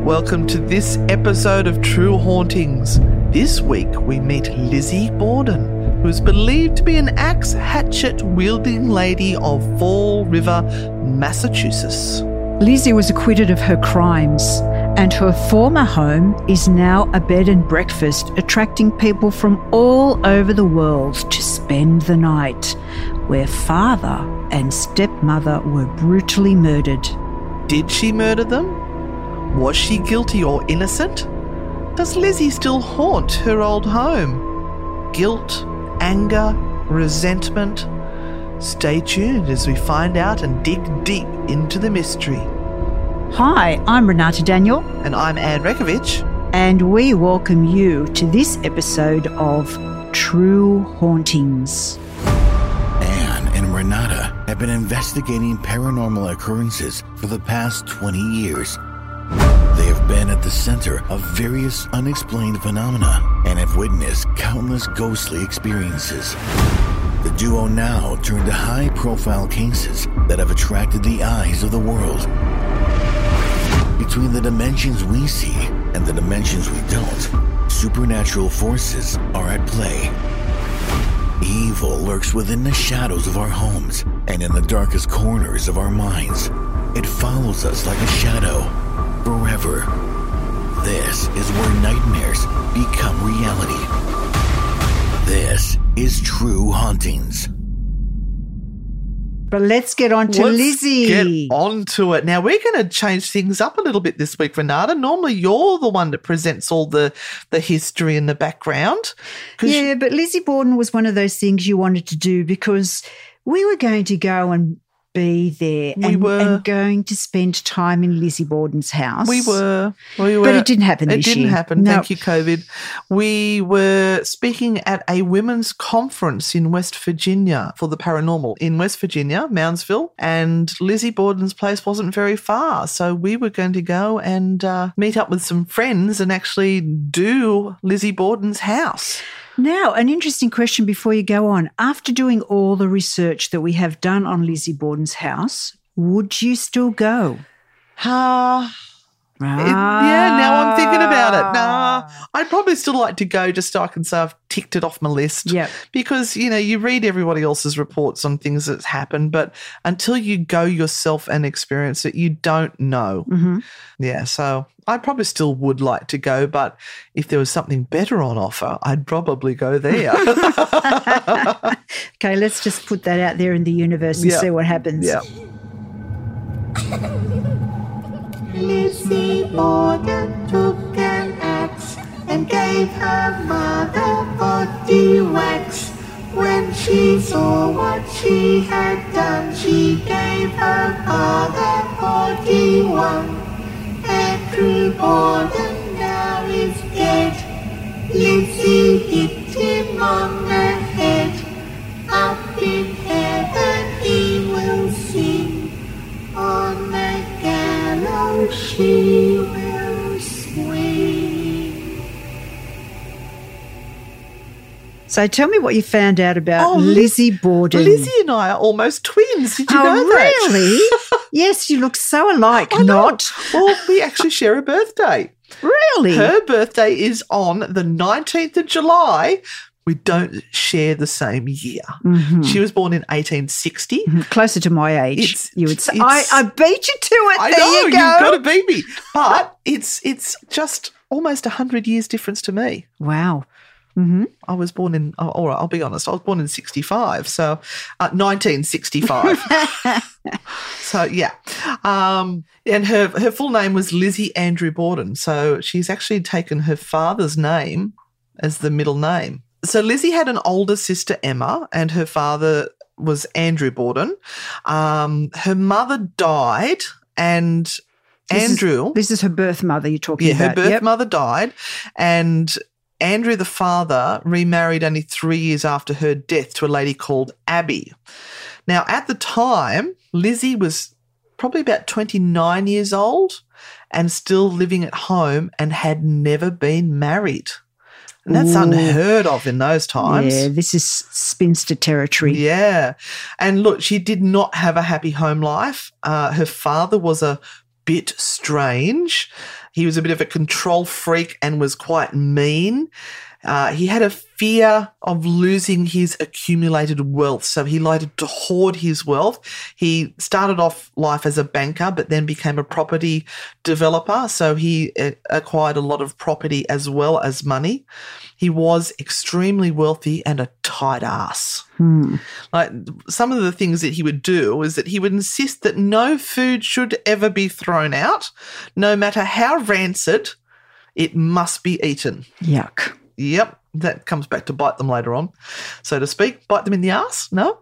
Welcome to this episode of True Hauntings. This week we meet Lizzie Borden, who is believed to be an axe hatchet-wielding lady of Fall River, Massachusetts. Lizzie was acquitted of her crimes, and her former home is now a bed and breakfast, attracting people from all over the world to spend the night, where father and stepmother were brutally murdered. Did she murder them? Was she guilty or innocent? Does Lizzie still haunt her old home? Guilt, anger, resentment? Stay tuned as we find out and dig deep into the mystery. Hi, I'm Renata Daniel. And I'm Anne Rekovich. And we welcome you to this episode of True Hauntings. Anne and Renata have been investigating paranormal occurrences for the past 20 years. They have been at the center of various unexplained phenomena and have witnessed countless ghostly experiences. The duo now turn to high-profile cases that have attracted the eyes of the world. Between the dimensions we see and the dimensions we don't, supernatural forces are at play. Evil lurks within the shadows of our homes and in the darkest corners of our minds. It follows us like a shadow, forever. This is where nightmares become reality. This is True Hauntings. But let's get on to Lizzie. Get on to it. Now, we're going to change things up a little bit this week, Renata. Normally, you're the one that presents all the history and the background. Yeah, but Lizzie Borden was one of those things you wanted to do because we were going to go and be there and going to spend time in Lizzie Borden's house. We were. But it didn't happen this year. It didn't happen. No. Thank you, COVID. We were speaking at a women's conference in West Virginia for the paranormal in West Virginia, Moundsville, and Lizzie Borden's place wasn't very far. So we were going to go and meet up with some friends and actually do Lizzie Borden's house. Now, an interesting question before you go on. After doing all the research that we have done on Lizzie Borden's house, would you still go? Yeah, now I'm thinking about it. Nah, I'd probably still like to go just so I can say I've ticked it off my list. Yeah. Because, you read everybody else's reports on things that's happened, but until you go yourself and experience it, you don't know. Mm-hmm. Yeah, so I probably still would like to go, but if there was something better on offer, I'd probably go there. Okay, let's just put that out there in the universe and see what happens. Yeah. Lizzie Borden took an axe and gave her mother 40 whacks. When she saw what she had done, she gave her father 41. Andrew Borden now is dead. Lizzie hit him on the head. Up in heaven he will sing. On the gallows she will swing. So tell me what you found out about Lizzie Borden. Lizzie and I are almost twins. Did you know that? Really? Yes, you look so alike. Not. Well, we actually share a birthday. Really? Her birthday is on the 19th of July. We don't share the same year. Mm-hmm. She was born in 1860. Mm-hmm. Closer to my age, you would say. I beat you to it. I there know, you go. You've got to beat me. But it's just almost 100 years difference to me. Wow. Mm-hmm. I was born in, all right, I'll be honest, I was born in 65, so 1965. So, yeah. And her full name was Lizzie Andrew Borden, so she's actually taken her father's name as the middle name. So Lizzie had an older sister, Emma, and her father was Andrew Borden. Her mother died and This is her birth mother you're talking about. Yeah, her birth mother died, and Andrew, the father, remarried only 3 years after her death to a lady called Abby. Now, at the time, Lizzie was probably about 29 years old and still living at home and had never been married. And that's unheard of in those times. Yeah, this is spinster territory. Yeah. And look, she did not have a happy home life. Her father was a bit strange. He was a bit of a control freak and was quite mean. He had a fear of losing his accumulated wealth, so he liked to hoard his wealth. He started off life as a banker but then became a property developer, so he acquired a lot of property as well as money. He was extremely wealthy and a tight ass. Like, some of the things that he would do is that he would insist that no food should ever be thrown out, no matter how rancid, it must be eaten. Yuck. Yep, that comes back to bite them later on, so to speak. Bite them in the arse? No?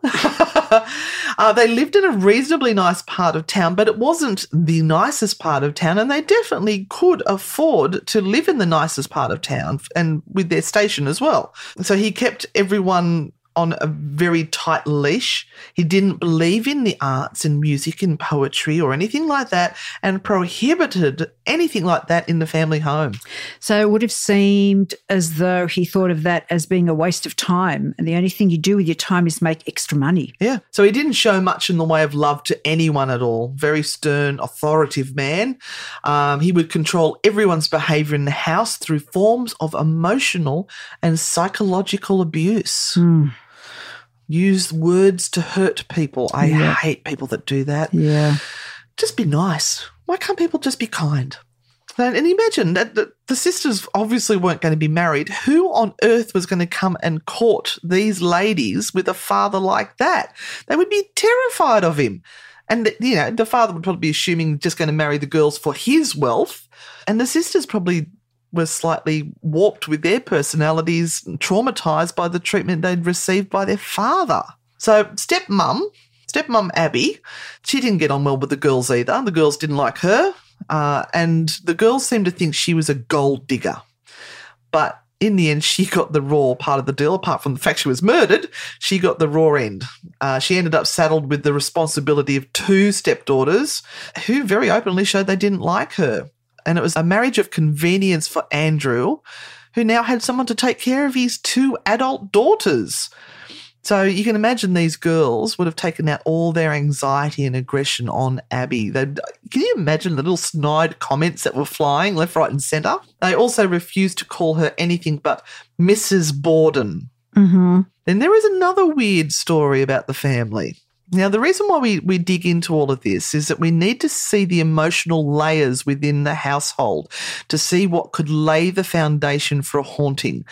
They lived in a reasonably nice part of town, but it wasn't the nicest part of town, and they definitely could afford to live in the nicest part of town and with their station as well. So he kept everyone on a very tight leash. He didn't believe in the arts and music and poetry or anything like that, and prohibited anything like that in the family home. So it would have seemed as though he thought of that as being a waste of time, and the only thing you do with your time is make extra money. Yeah. So he didn't show much in the way of love to anyone at all. Very stern, authoritative man. He would control everyone's behaviour in the house through forms of emotional and psychological abuse. Use words to hurt people. I hate people that do that. Yeah. Just be nice. Why can't people just be kind? And imagine that the sisters obviously weren't going to be married. Who on earth was going to come and court these ladies with a father like that? They would be terrified of him. And, you know, the father would probably be assuming just going to marry the girls for his wealth. And the sisters probably were slightly warped with their personalities, traumatised by the treatment they'd received by their father. So stepmum Abby, she didn't get on well with the girls either. The girls didn't like her, and the girls seemed to think she was a gold digger. But in the end, she got the raw part of the deal. Apart from the fact she was murdered, she got the raw end. She ended up saddled with the responsibility of 2 stepdaughters who very openly showed they didn't like her. And it was a marriage of convenience for Andrew, who now had someone to take care of his 2 adult daughters. So you can imagine these girls would have taken out all their anxiety and aggression on Abby. Can you imagine the little snide comments that were flying left, right and centre? They also refused to call her anything but Mrs. Borden. Mm-hmm. Then there is another weird story about the family. Now, the reason why we dig into all of this is that we need to see the emotional layers within the household to see what could lay the foundation for a haunting.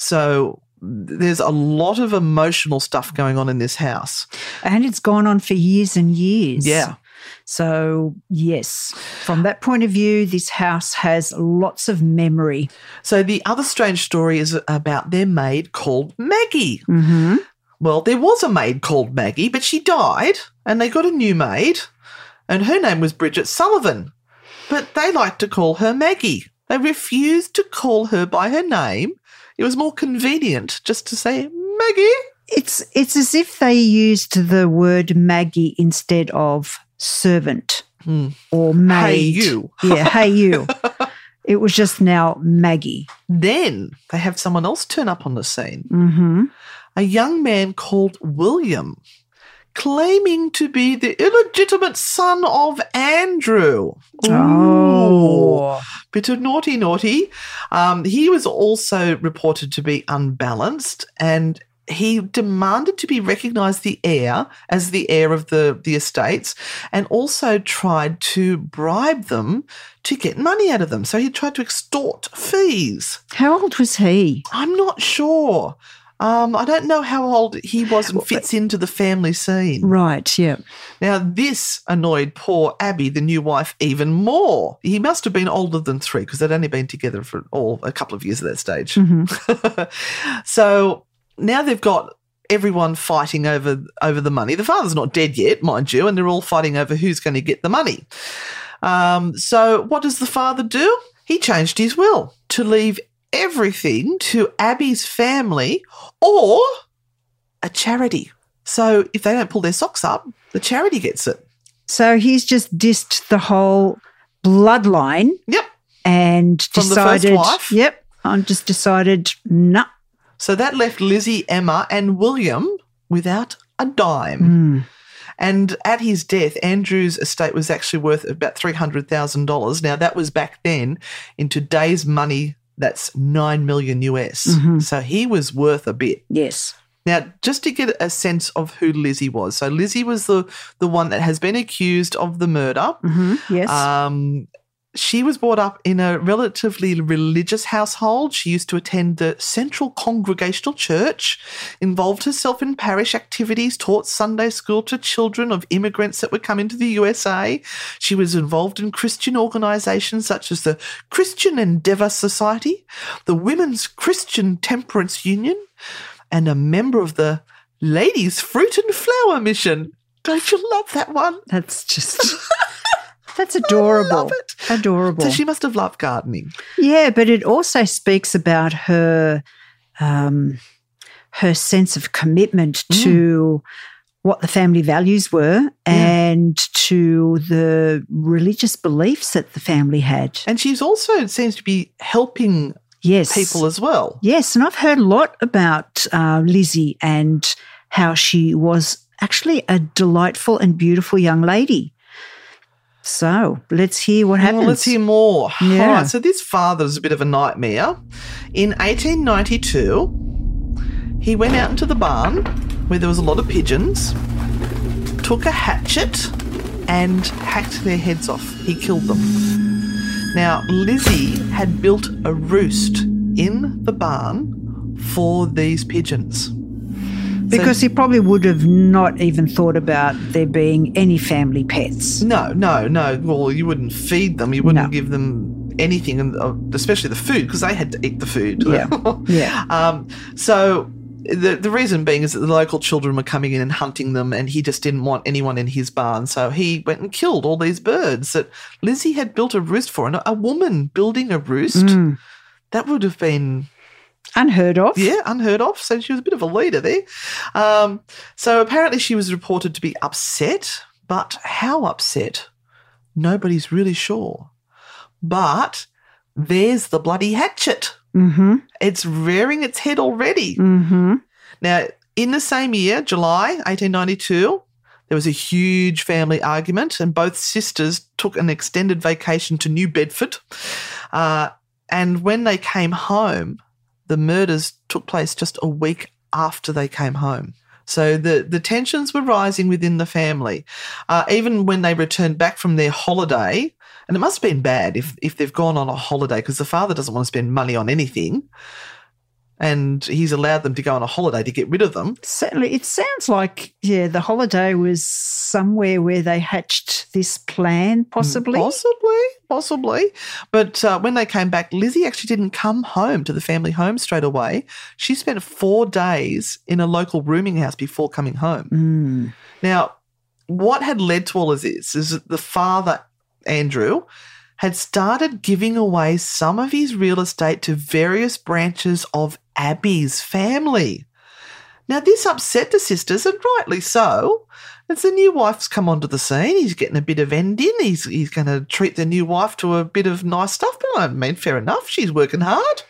So there's a lot of emotional stuff going on in this house. And it's gone on for years and years. Yeah. So, yes, from that point of view, this house has lots of memory. So the other strange story is about their maid called Maggie. Mm-hmm. Well, there was a maid called Maggie, but she died and they got a new maid and her name was Bridget Sullivan. But they liked to call her Maggie. They refused to call her by her name. It was more convenient just to say Maggie. It's as if they used the word Maggie instead of servant or maid. Hey, you. Yeah, hey, you. It was just now Maggie. Then they have someone else turn up on the scene. Mm-hmm. A young man called William, claiming to be the illegitimate son of Andrew. Oh. Bit of naughty. He was also reported to be unbalanced and he demanded to be recognised as the heir of the estates and also tried to bribe them to get money out of them. So he tried to extort fees. How old was he? I'm not sure. I don't know how old he was and fits into the family scene. Right, yeah. Now, this annoyed poor Abby, the new wife, even more. He must have been older than 3 because they'd only been together for a couple of years at that stage. Mm-hmm. So now they've got everyone fighting over the money. The father's not dead yet, mind you, and they're all fighting over who's going to get the money. So what does the father do? He changed his will to leave everything to Abby's family or a charity. So if they don't pull their socks up, the charity gets it. So he's just dissed the whole bloodline. Yep. And From decided, the first wife. Yep. I just decided, nah. So that left Lizzie, Emma and William without a dime. Mm. And at his death, Andrew's estate was actually worth about $300,000. Now, that was back then. In today's money, that's $9 million US. So he was worth a bit. Yes. Now, just to get a sense of who Lizzie was. So Lizzie was the one that has been accused of the murder. Yes. She was brought up in a relatively religious household. She used to attend the Central Congregational Church, involved herself in parish activities, taught Sunday school to children of immigrants that were coming to the USA. She was involved in Christian organisations such as the Christian Endeavour Society, the Women's Christian Temperance Union, and a member of the Ladies' Fruit and Flower Mission. Don't you love that one? That's just... That's adorable. I love it. Adorable. So she must have loved gardening. Yeah, but it also speaks about her sense of commitment to what the family values were and to the religious beliefs that the family had. And she's also, it seems to be helping people as well. Yes, and I've heard a lot about Lizzie and how she was actually a delightful and beautiful young lady. So let's hear what happens. Well, let's hear more. Yeah. All right, so this father's a bit of a nightmare. In 1892, he went out into the barn where there was a lot of pigeons, took a hatchet and hacked their heads off. He killed them. Now, Lizzie had built a roost in the barn for these pigeons. Because he probably would have not even thought about there being any family pets. No. Well, you wouldn't feed them. You wouldn't give them anything, and especially the food, because they had to eat the food. Yeah. So the reason being is that the local children were coming in and hunting them, and he just didn't want anyone in his barn. So he went and killed all these birds that Lizzie had built a roost for. And a woman building a roost, that would have been... unheard of. Yeah, unheard of. So she was a bit of a leader there. So apparently she was reported to be upset, but how upset? Nobody's really sure. But there's the bloody hatchet. It's rearing its head already. Now, in the same year, July 1892, there was a huge family argument and both sisters took an extended vacation to New Bedford. And when they came home, the murders took place just a week after they came home. So the tensions were rising within the family. Even when they returned back from their holiday, and it must have been bad if they've gone on a holiday because the father doesn't want to spend money on anything and he's allowed them to go on a holiday to get rid of them. Certainly. It sounds like, the holiday was somewhere where they hatched this plan, possibly. Possibly. But when they came back, Lizzie actually didn't come home to the family home straight away. She spent 4 days in a local rooming house before coming home. Now, what had led to all of this is that the father, Andrew, had started giving away some of his real estate to various branches of Abby's family. Now, this upset the sisters, and rightly so. As the new wife's come onto the scene, he's getting a bit of end in. He's going to treat the new wife to a bit of nice stuff. But I mean, fair enough, she's working hard.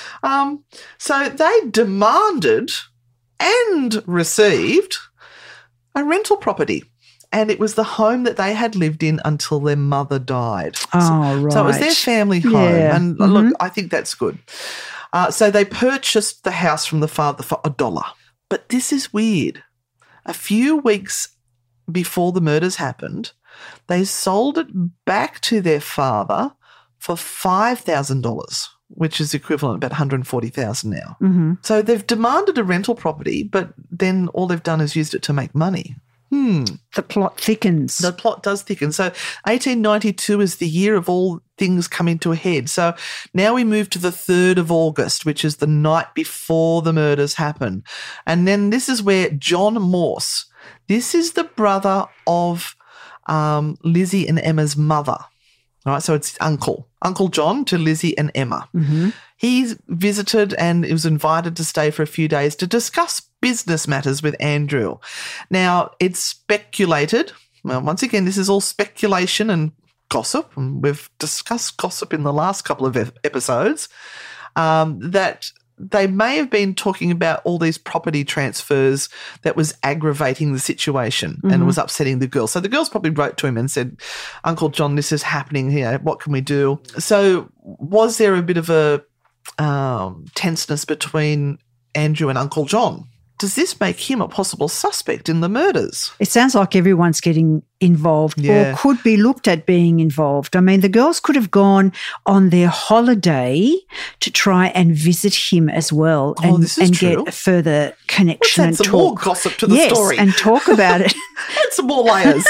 So they demanded and received a rental property. And it was the home that they had lived in until their mother died. Right. So it was their family home. Yeah. And look, I think that's good. So they purchased the house from the father for $1. But this is weird. A few weeks before the murders happened, they sold it back to their father for $5,000, which is equivalent about $140,000 now. So they've demanded a rental property, but then all they've done is used it to make money. The plot thickens. The plot does thicken. So 1892 is the year of all things coming to a head. So now we move to the 3rd of August, which is the night before the murders happen. And then this is where John Morse, this is the brother of Lizzie and Emma's mother. All right, so it's Uncle John to Lizzie and Emma. He's visited and was invited to stay for a few days to discuss business matters with Andrew. Now, it's speculated, well, once again, this is all speculation and gossip, and we've discussed gossip in the last couple of episodes, that they may have been talking about all these property transfers that was aggravating the situation and was upsetting the girls. So the girls probably wrote to him and said, Uncle John, this is happening here. What can we do? So was there a bit of a tenseness between Andrew and Uncle John? Does this make him a possible suspect in the murders? It sounds like everyone's getting involved or could be looked at being involved. I mean, the girls could have gone on their holiday to try and visit him as well and get a further connection and some talk. more gossip to the story. And talk about it. Add some more layers.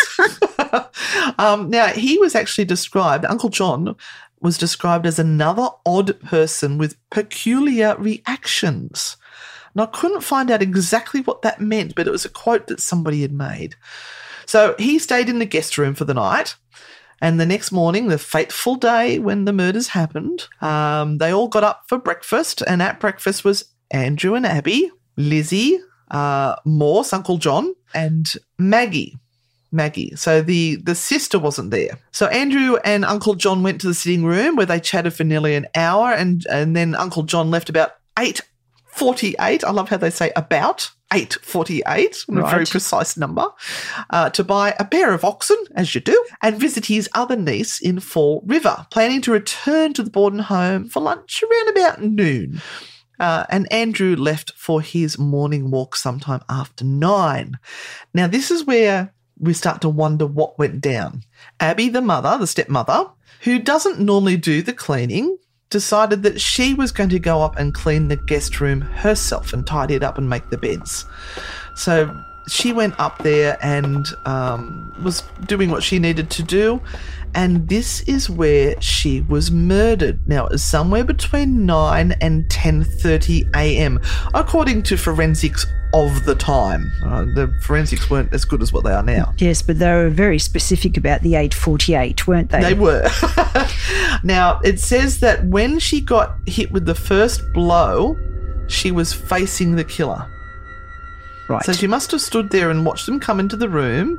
Now, he was actually described, Uncle John was described as another odd person with peculiar reactions. And I couldn't find out exactly what that meant, but it was a quote that somebody had made. So he stayed in the guest room for the night, and the next morning, the fateful day when the murders happened, they all got up for breakfast, and at breakfast was Andrew and Abby, Lizzie, Morse, Uncle John, and Maggie. So the sister wasn't there. So Andrew and Uncle John went to the sitting room where they chatted for nearly an hour, and then Uncle John left about 8:48. I love how they say about 8:48, a very precise number, to buy a pair of oxen, as you do, and visit his other niece in Fall River, planning to return to the Borden home for lunch around about noon. And Andrew left for his morning walk sometime after 9. Now, this is where we start to wonder what went down. Abby, the mother, the stepmother, who doesn't normally do the cleaning, decided that she was going to go up and clean the guest room herself and tidy it up and make the beds. So she went up there and was doing what she needed to do, and this is where she was murdered. Now, it was somewhere between 9 and 10:30 a.m., according to forensics of the time. The forensics weren't as good as what they are now. Yes, but they were very specific about the 8:48, weren't they? They were. Now, it says that when she got hit with the first blow, she was facing the killer. Right. So she must have stood there and watched them come into the room.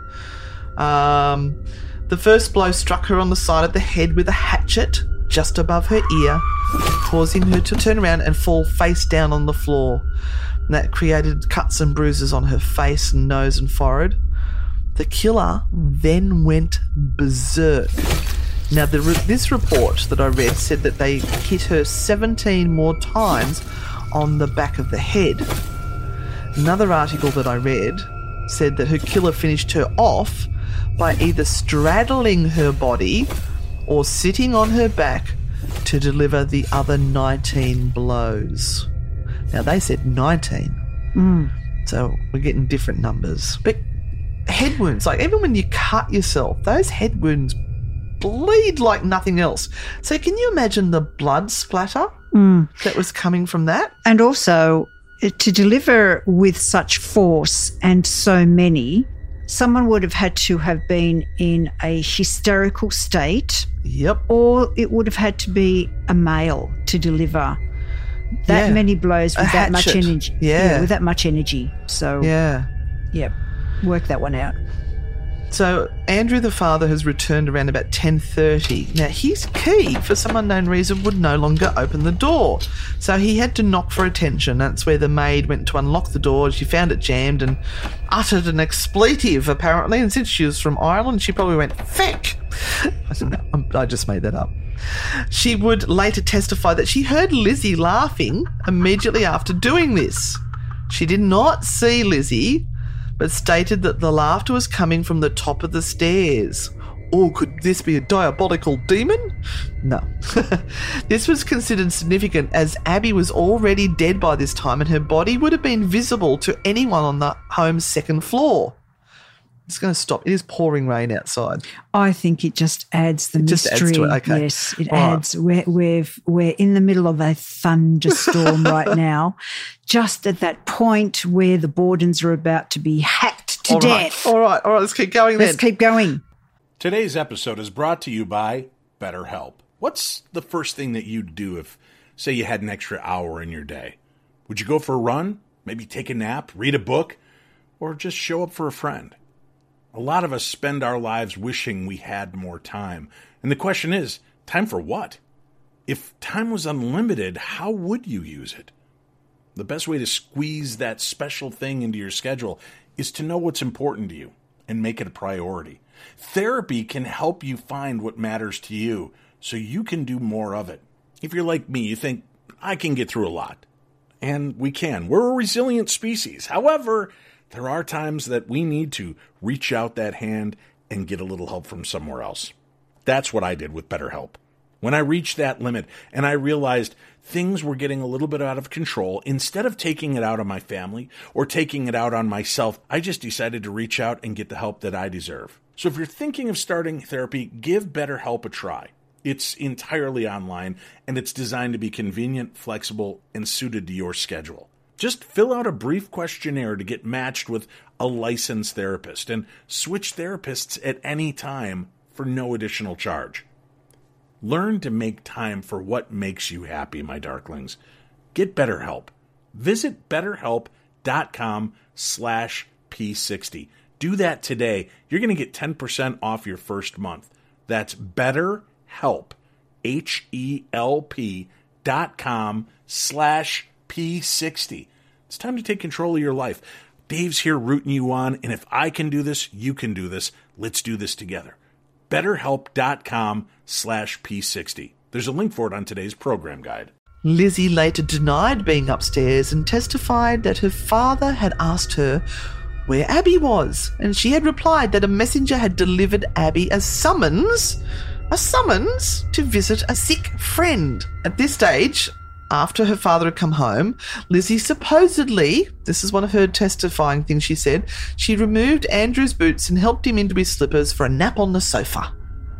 The first blow struck her on the side of the head with a hatchet just above her ear, causing her to turn around and fall face down on the floor. And that created cuts and bruises on her face and nose and forehead. The killer then went berserk. Now, this report that I read said that they hit her 17 more times on the back of the head. Another article that I read said that her killer finished her off by either straddling her body or sitting on her back to deliver the other 19 blows. Now, they said 19. So we're getting different numbers. But head wounds, like even when you cut yourself, those head wounds bleed like nothing else. So can you imagine the blood splatter that was coming from that? And also, to deliver with such force and so many, someone would have had to have been in a hysterical state. Yep. Or it would have had to be a male to deliver that many blows with that much energy. Yeah, with that much energy. So work that one out. So Andrew, the father, has returned around about 10:30. Now, his key, for some unknown reason, would no longer open the door. So he had to knock for attention. That's where the maid went to unlock the door. She found it jammed and uttered an expletive, apparently. And since she was from Ireland, she probably went, "Feck!" I just made that up. She would later testify that she heard Lizzie laughing immediately after doing this. She did not see Lizzie, but stated that the laughter was coming from the top of the stairs. Oh, could this be a diabolical demon? No. This was considered significant as Abby was already dead by this time and her body would have been visible to anyone on the home's second floor. It's going to stop. It is pouring rain outside. I think it just adds the mystery. Just adds to it. Okay. Yes, it adds. Right. We're in the middle of a thunderstorm right now, just at that point where the Bordens are about to be hacked to death. All right. Let's keep going then. Let's keep going. Today's episode is brought to you by BetterHelp. What's the first thing that you'd do if, say, you had an extra hour in your day? Would you go for a run? Maybe take a nap, read a book, or just show up for a friend? A lot of us spend our lives wishing we had more time. And the question is, time for what? If time was unlimited, how would you use it? The best way to squeeze that special thing into your schedule is to know what's important to you and make it a priority. Therapy can help you find what matters to you so you can do more of it. If you're like me, you think, I can get through a lot. And we can. We're a resilient species. However, there are times that we need to reach out that hand and get a little help from somewhere else. That's what I did with BetterHelp. When I reached that limit and I realized things were getting a little bit out of control, instead of taking it out on my family or taking it out on myself, I just decided to reach out and get the help that I deserve. So if you're thinking of starting therapy, give BetterHelp a try. It's entirely online, and it's designed to be convenient, flexible, and suited to your schedule. Just fill out a brief questionnaire to get matched with a licensed therapist, and switch therapists at any time for no additional charge. Learn to make time for what makes you happy, my darklings. Get BetterHelp. Visit BetterHelp.com/P60. Do that today. You're going to get 10% off your first month. That's BetterHelp, HELP.com/P60. It's time to take control of your life. Dave's here rooting you on, and if I can do this, you can do this. Let's do this together. BetterHelp.com/P60. There's a link for it on today's program guide. Lizzie later denied being upstairs and testified that her father had asked her where Abby was, and she had replied that a messenger had delivered Abby a summons to visit a sick friend. At this stage, after her father had come home, Lizzie supposedly, this is one of her testifying things she said, she removed Andrew's boots and helped him into his slippers for a nap on the sofa.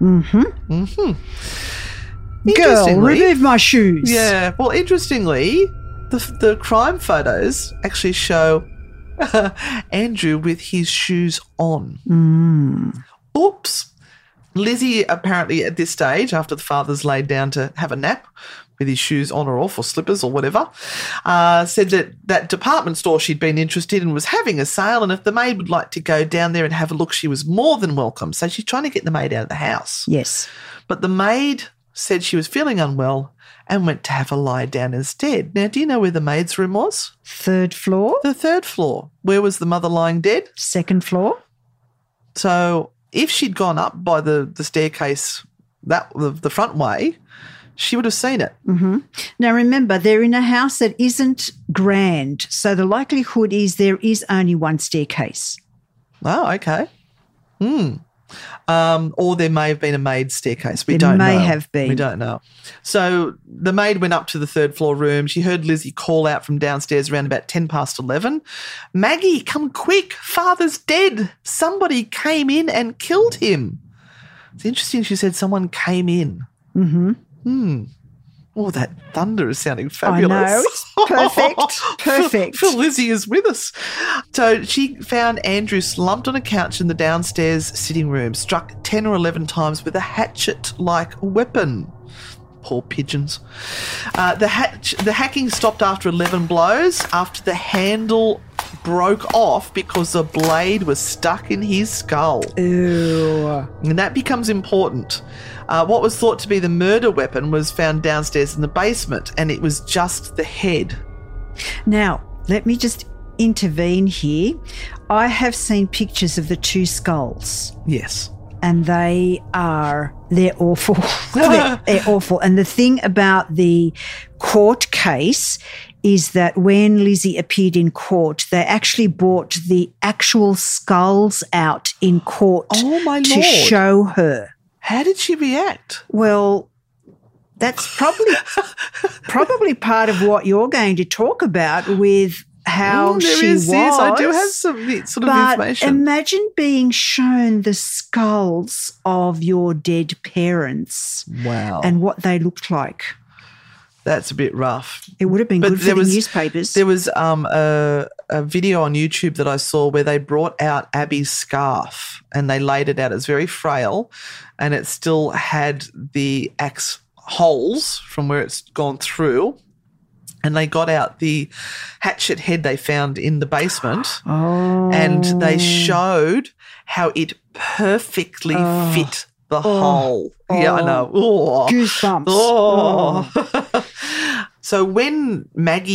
Girl, remove my shoes. Yeah, well, interestingly, the crime photos actually show Andrew with his shoes on. Oops. Lizzie apparently at this stage, after the father's laid down to have a nap with his shoes on or off or slippers or whatever, said that department store she'd been interested in was having a sale, and if the maid would like to go down there and have a look, she was more than welcome. So she's trying to get the maid out of the house. Yes. But the maid said she was feeling unwell and went to have a lie down instead. Now, do you know where the maid's room was? 3rd floor. The 3rd floor. Where was the mother lying dead? 2nd floor. So if she'd gone up by the staircase the front way, she would have seen it. Now, remember, they're in a house that isn't grand, so the likelihood is there is only one staircase. Oh, okay. Or there may have been a maid's staircase. We don't know. There may have been. We don't know. So the maid went up to the 3rd floor room. She heard Lizzie call out from downstairs around about 11:10. Maggie, come quick. Father's dead. Somebody came in and killed him. It's interesting she said someone came in. Oh, that thunder is sounding fabulous. I know. Perfect. Phil Lizzie is with us. So she found Andrew slumped on a couch in the downstairs sitting room, struck 10 or 11 times with a hatchet-like weapon. Poor pigeons. The hacking stopped after 11 blows, after the handle broke off because the blade was stuck in his skull. Ew. And that becomes important. What was thought to be the murder weapon was found downstairs in the basement, and it was just the head. Now, let me just intervene here. I have seen pictures of the 2 skulls. Yes. And they're awful. They're awful. And the thing about the court case is that when Lizzie appeared in court, they actually brought the actual skulls out in court to show her. How did she react? Well, that's probably part of what you're going to talk about with how she was. Yes, I do have some sort of information. Imagine being shown the skulls of your dead parents. Wow. And what they looked like. That's a bit rough. It would have been good for the newspapers. There was a video on YouTube that I saw where they brought out Abby's scarf and they laid it out. It's very frail and it still had the axe holes from where it's gone through. And they got out the hatchet head they found in the basement and they showed how it perfectly fit the hole. Yeah, I know. Goosebumps. So when Maggie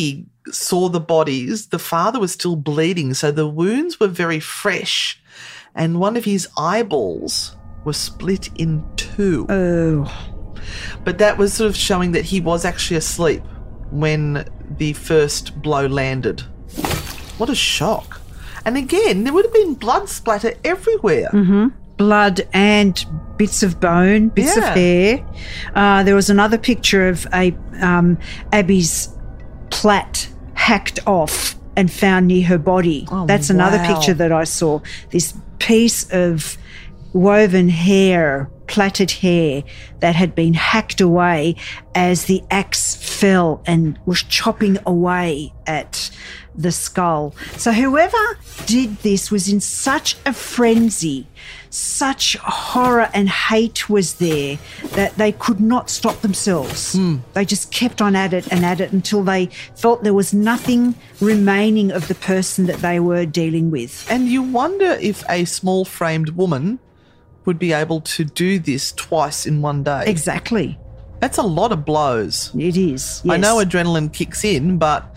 saw the bodies, the father was still bleeding, so the wounds were very fresh, and one of his eyeballs was split in two. Oh. But that was sort of showing that he was actually asleep when the first blow landed. What a shock. And again, there would have been blood splatter everywhere. Mm-hmm. Blood and bits of bone, bits of hair. There was another picture of Abby's plait hacked off and found near her body. Oh, That's another wow. picture that I saw. This piece of woven hair, plaited hair, that had been hacked away as the axe fell and was chopping away at the skull. So whoever did this was in such a frenzy, such horror and hate was there that they could not stop themselves. They just kept on at it until they felt there was nothing remaining of the person that they were dealing with. And you wonder if a small-framed woman would be able to do this twice in one day. Exactly. That's a lot of blows. It is, yes. I know adrenaline kicks in, but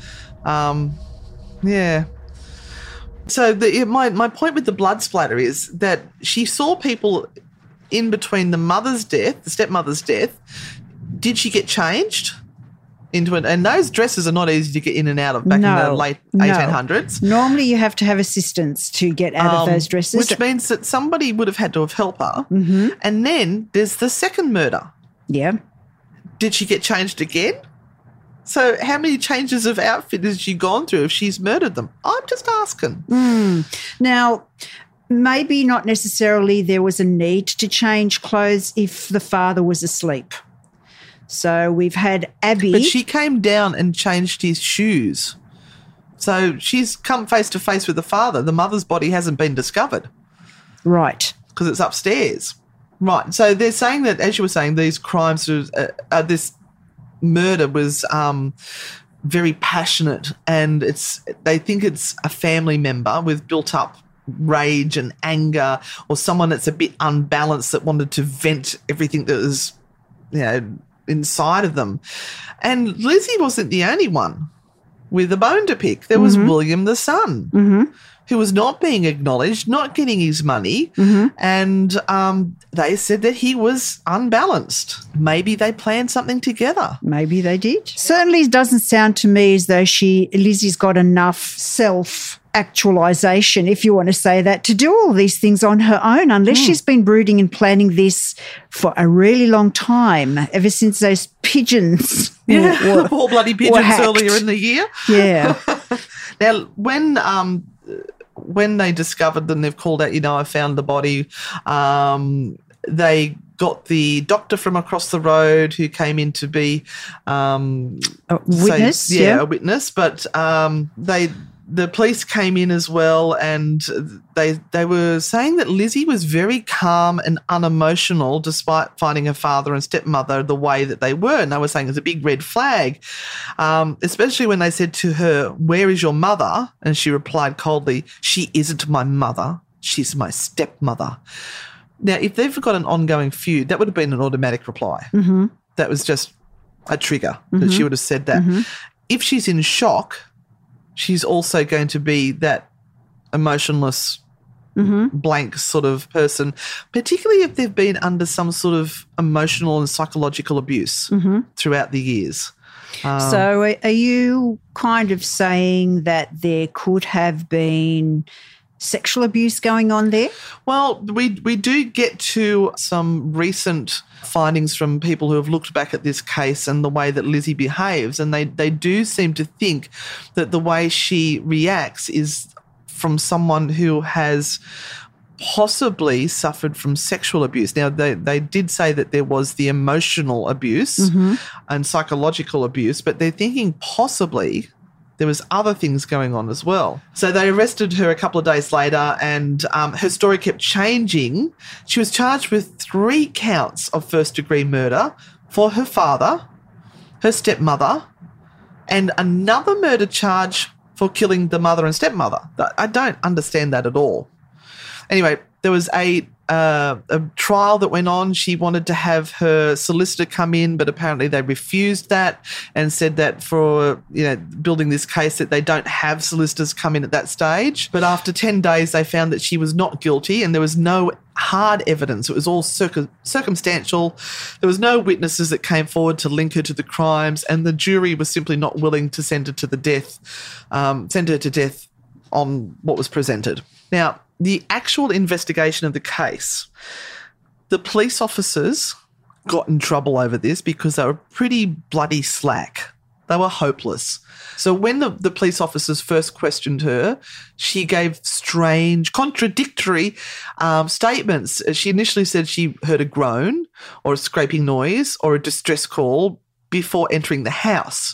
yeah. So my point with the blood splatter is that she saw people in between the mother's death, the stepmother's death. Did she get changed into it? And those dresses are not easy to get in and out of back in the late 1800s. Normally you have to have assistance to get out of those dresses. Which means that somebody would have had to have helped her. Mm-hmm. And then there's the second murder. Yeah. Did she get changed again? So how many changes of outfit has she gone through if she's murdered them? I'm just asking. Now, maybe not necessarily there was a need to change clothes if the father was asleep. So we've had Abby. But she came down and changed his shoes. So she's come face to face with the father. The mother's body hasn't been discovered. Right. Because it's upstairs. Right. So they're saying that, as you were saying, these crimes, this murder was very passionate, and they think it's a family member with built up rage and anger, or someone that's a bit unbalanced that wanted to vent everything that was, inside of them. And Lizzie wasn't the only one with a bone to pick. There was William the son, who was not being acknowledged, not getting his money, and they said that he was unbalanced. Maybe they planned something together. Maybe they did. Certainly doesn't sound to me as though Lizzie's got enough self-actualisation, if you want to say that, to do all these things on her own, unless she's been brooding and planning this for a really long time, ever since those pigeons the poor bloody pigeons hacked earlier in the year. Yeah. Now, when they discovered them, they've called out, I found the body. They got the doctor from across the road who came in to be a witness. A witness. But the police came in as well, and they were saying that Lizzie was very calm and unemotional despite finding her father and stepmother the way that they were. And they were saying it's a big red flag, especially when they said to her, "Where is your mother?" And she replied coldly, "She isn't my mother. She's my stepmother." Now, if they've got an ongoing feud, that would have been an automatic reply. Mm-hmm. That was just a trigger that she would have said that. Mm-hmm. If she's in shock, she's also going to be that emotionless, blank sort of person, particularly if they've been under some sort of emotional and psychological abuse throughout the years. So are you kind of saying that there could have been sexual abuse going on there? Well, we do get to some recent findings from people who have looked back at this case and the way that Lizzie behaves, and they do seem to think that the way she reacts is from someone who has possibly suffered from sexual abuse. Now, they did say that there was the emotional abuse and psychological abuse, but they're thinking possibly there was other things going on as well. So they arrested her a couple of days later, and her story kept changing. She was charged with 3 counts of first-degree murder for her father, her stepmother, and another murder charge for killing the mother and stepmother. I don't understand that at all. Anyway, there was a a trial that went on. She wanted to have her solicitor come in, but apparently they refused that and said that for, building this case that they don't have solicitors come in at that stage. But after 10 days, they found that she was not guilty and there was no hard evidence. It was all circumstantial. There was no witnesses that came forward to link her to the crimes, and the jury was simply not willing to send her to death on what was presented. Now, the actual investigation of the case, the police officers got in trouble over this because they were pretty bloody slack. They were hopeless. So when the police officers first questioned her, she gave strange, contradictory statements. She initially said she heard a groan or a scraping noise or a distress call before entering the house.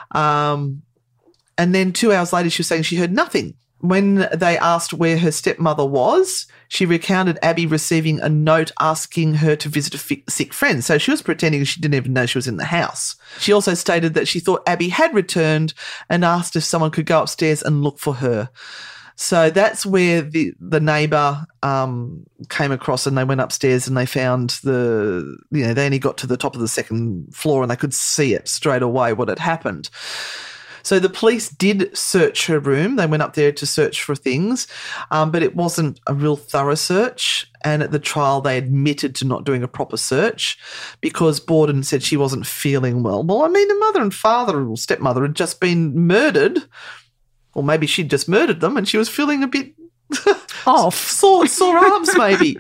And then 2 hours later, she was saying she heard nothing. When they asked where her stepmother was, she recounted Abby receiving a note asking her to visit a sick friend. So she was pretending she didn't even know she was in the house. She also stated that she thought Abby had returned and asked if someone could go upstairs and look for her. So that's where the neighbour came across, and they went upstairs and they found they only got to the top of the second floor and they could see it straight away what had happened. So the police did search her room. They went up there to search for things, but it wasn't a real thorough search. And at the trial, they admitted to not doing a proper search because Borden said she wasn't feeling well. Well, I mean, the mother and father or stepmother had just been murdered, or maybe she'd just murdered them and she was feeling a bit off, sore arms maybe.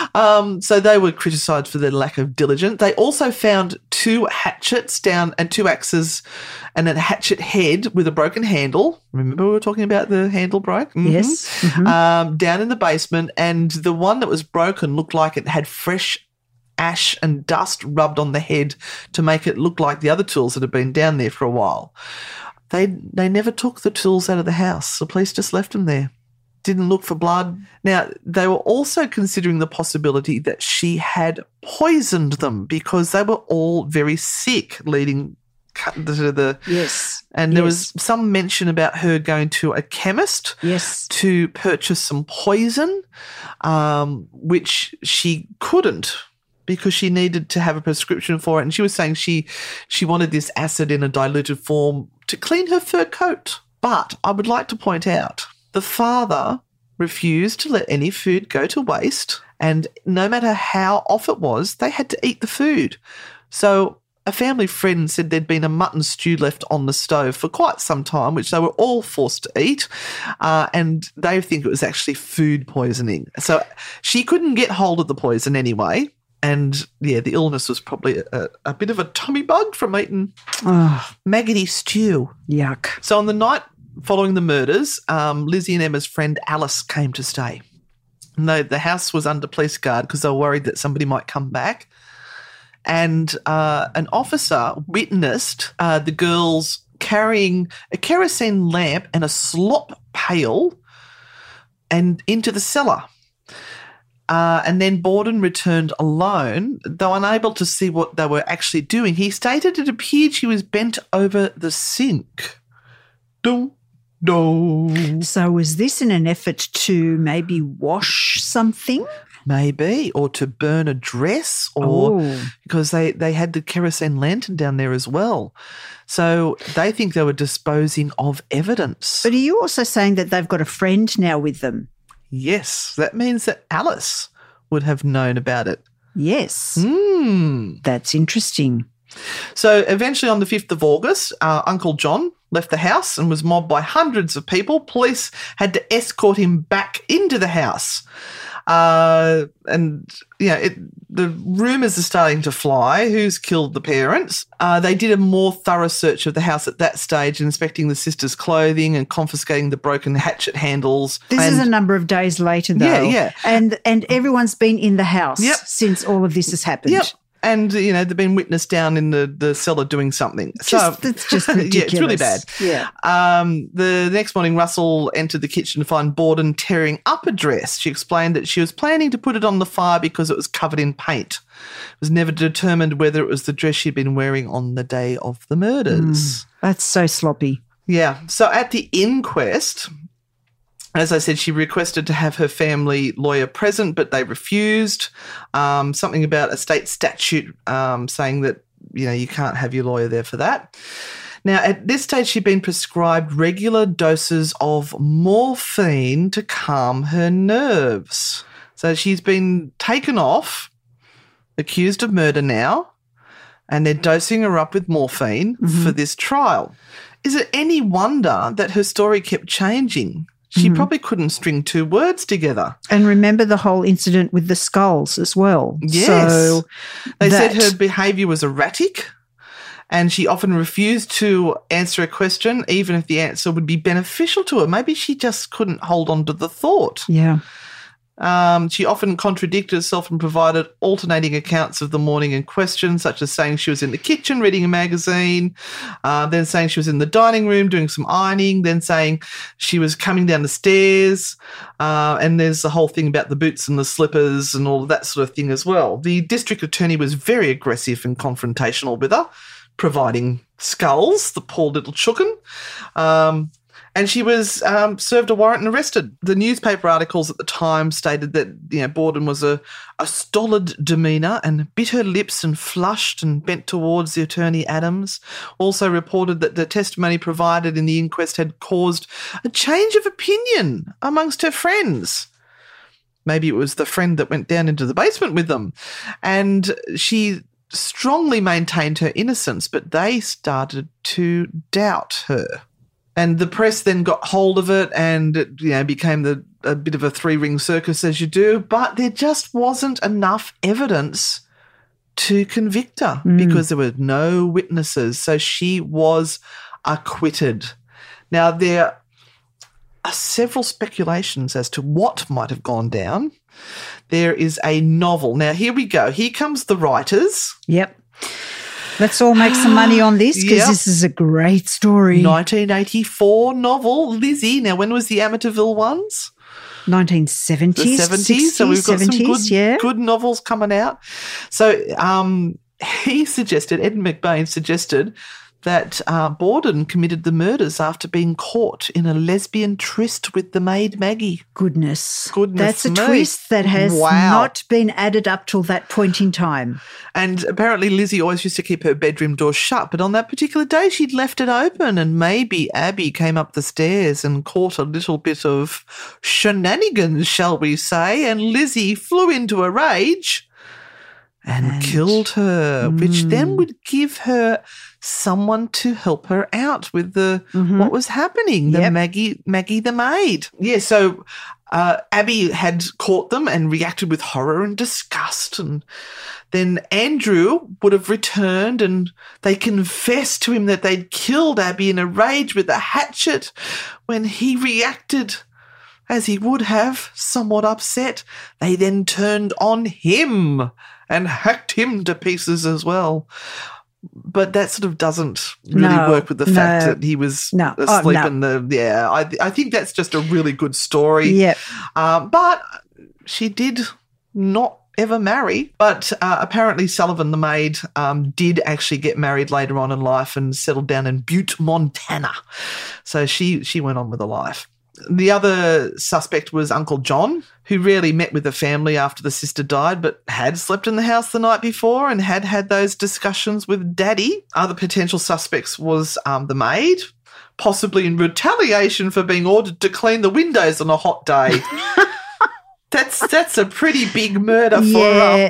So they were criticised for their lack of diligence. They also found 2 hatchets down and 2 axes and a hatchet head with a broken handle. Remember we were talking about the handle broke? Mm-hmm. Yes. Mm-hmm. Down in the basement, and the one that was broken looked like it had fresh ash and dust rubbed on the head to make it look like the other tools that had been down there for a while. They never took the tools out of the house. The police just left them there. Didn't look for blood. Now, they were also considering the possibility that she had poisoned them because they were all very sick leading to the... Yes. And there was some mention about her going to a chemist to purchase some poison, which she couldn't because she needed to have a prescription for it. And she was saying she wanted this acid in a diluted form to clean her fur coat. But I would like to point out, the father refused to let any food go to waste, and no matter how off it was, they had to eat the food. So a family friend said there'd been a mutton stew left on the stove for quite some time, which they were all forced to eat, and they think it was actually food poisoning. So she couldn't get hold of the poison anyway, and, the illness was probably a bit of a tummy bug from eating maggoty stew. Yuck. So on the night following the murders, Lizzie and Emma's friend Alice came to stay. And the house was under police guard because they were worried that somebody might come back. And an officer witnessed the girls carrying a kerosene lamp and a slop pail and into the cellar. And then Borden returned alone, though unable to see what they were actually doing. He stated it appeared she was bent over the sink. So was this in an effort to maybe wash something? Maybe, or to burn a dress, or because they had the kerosene lantern down there as well. So they think they were disposing of evidence. But are you also saying that they've got a friend now with them? Yes, that means that Alice would have known about it. Yes. That's interesting. So eventually on the 5th of August, Uncle John left the house and was mobbed by hundreds of people. Police had to escort him back into the house. The rumours are starting to fly. Who's killed the parents? They did a more thorough search of the house at that stage, inspecting the sisters' clothing and confiscating the broken hatchet handles. This is a number of days later, though. Yeah. And everyone's been in the house since all of this has happened. Yep. And, they've been witnessed down in the cellar doing something. It's just ridiculous. Yeah, it's really bad. Yeah. The next morning, Russell entered the kitchen to find Borden tearing up a dress. She explained that she was planning to put it on the fire because it was covered in paint. It was never determined whether it was the dress she'd been wearing on the day of the murders. That's so sloppy. Yeah. So at the inquest, As I said, she requested to have her family lawyer present, but they refused. Something about a state statute saying that, you can't have your lawyer there for that. Now, at this stage, she'd been prescribed regular doses of morphine to calm her nerves. So she's been taken off, accused of murder now, and they're dosing her up with morphine for this trial. Is it any wonder that her story kept changing? She probably couldn't string two words together. And remember the whole incident with the skulls as well. Yes. So they said her behaviour was erratic and she often refused to answer a question even if the answer would be beneficial to her. Maybe she just couldn't hold on to the thought. Yeah. She often contradicted herself and provided alternating accounts of the morning in question, such as saying she was in the kitchen reading a magazine, then saying she was in the dining room doing some ironing, then saying she was coming down the stairs, and there's the whole thing about the boots and the slippers and all of that sort of thing as well. The district attorney was very aggressive and confrontational with her, providing skulls, the poor little chookin. And she was served a warrant and arrested. The newspaper articles at the time stated that Borden was a stolid demeanour and bit her lips and flushed and bent towards the attorney Adams. Also reported that the testimony provided in the inquest had caused a change of opinion amongst her friends. Maybe it was the friend that went down into the basement with them. And she strongly maintained her innocence, but they started to doubt her. And the press then got hold of it and it became a bit of a three-ring circus as you do, but there just wasn't enough evidence to convict her because there were no witnesses. So she was acquitted. Now, there are several speculations as to what might have gone down. There is a novel. Now, here we go. Here comes the writers. Yep. Let's all make some money on this because this is a great story. 1984 novel, Lizzie. Now, when was the Amityville ones? 1970s. The 70s. So we've got 70s, some good novels coming out. So Ed McBain suggested that Borden committed the murders after being caught in a lesbian tryst with the maid Maggie. Goodness That's a twist that has not been added up till that point in time. And apparently Lizzie always used to keep her bedroom door shut, but on that particular day she'd left it open and maybe Abby came up the stairs and caught a little bit of shenanigans, shall we say, and Lizzie flew into a rage and killed her, which then would give her someone to help her out with what was happening, the Maggie the maid. Yeah, so Abby had caught them and reacted with horror and disgust, and then Andrew would have returned and they confessed to him that they'd killed Abby in a rage with a hatchet. When he reacted as he would have, somewhat upset, they then turned on him and hacked him to pieces as well. But that sort of doesn't really work with the fact that he was asleep in the... Yeah, I think that's just a really good story. Yeah. But she did not ever marry. But apparently Sullivan, the maid, did actually get married later on in life and settled down in Butte, Montana. So she went on with her life. The other suspect was Uncle John, who rarely met with the family after the sister died, but had slept in the house the night before and had those discussions with Daddy. Other potential suspects was the maid, possibly in retaliation for being ordered to clean the windows on a hot day. That's a pretty big murder for her.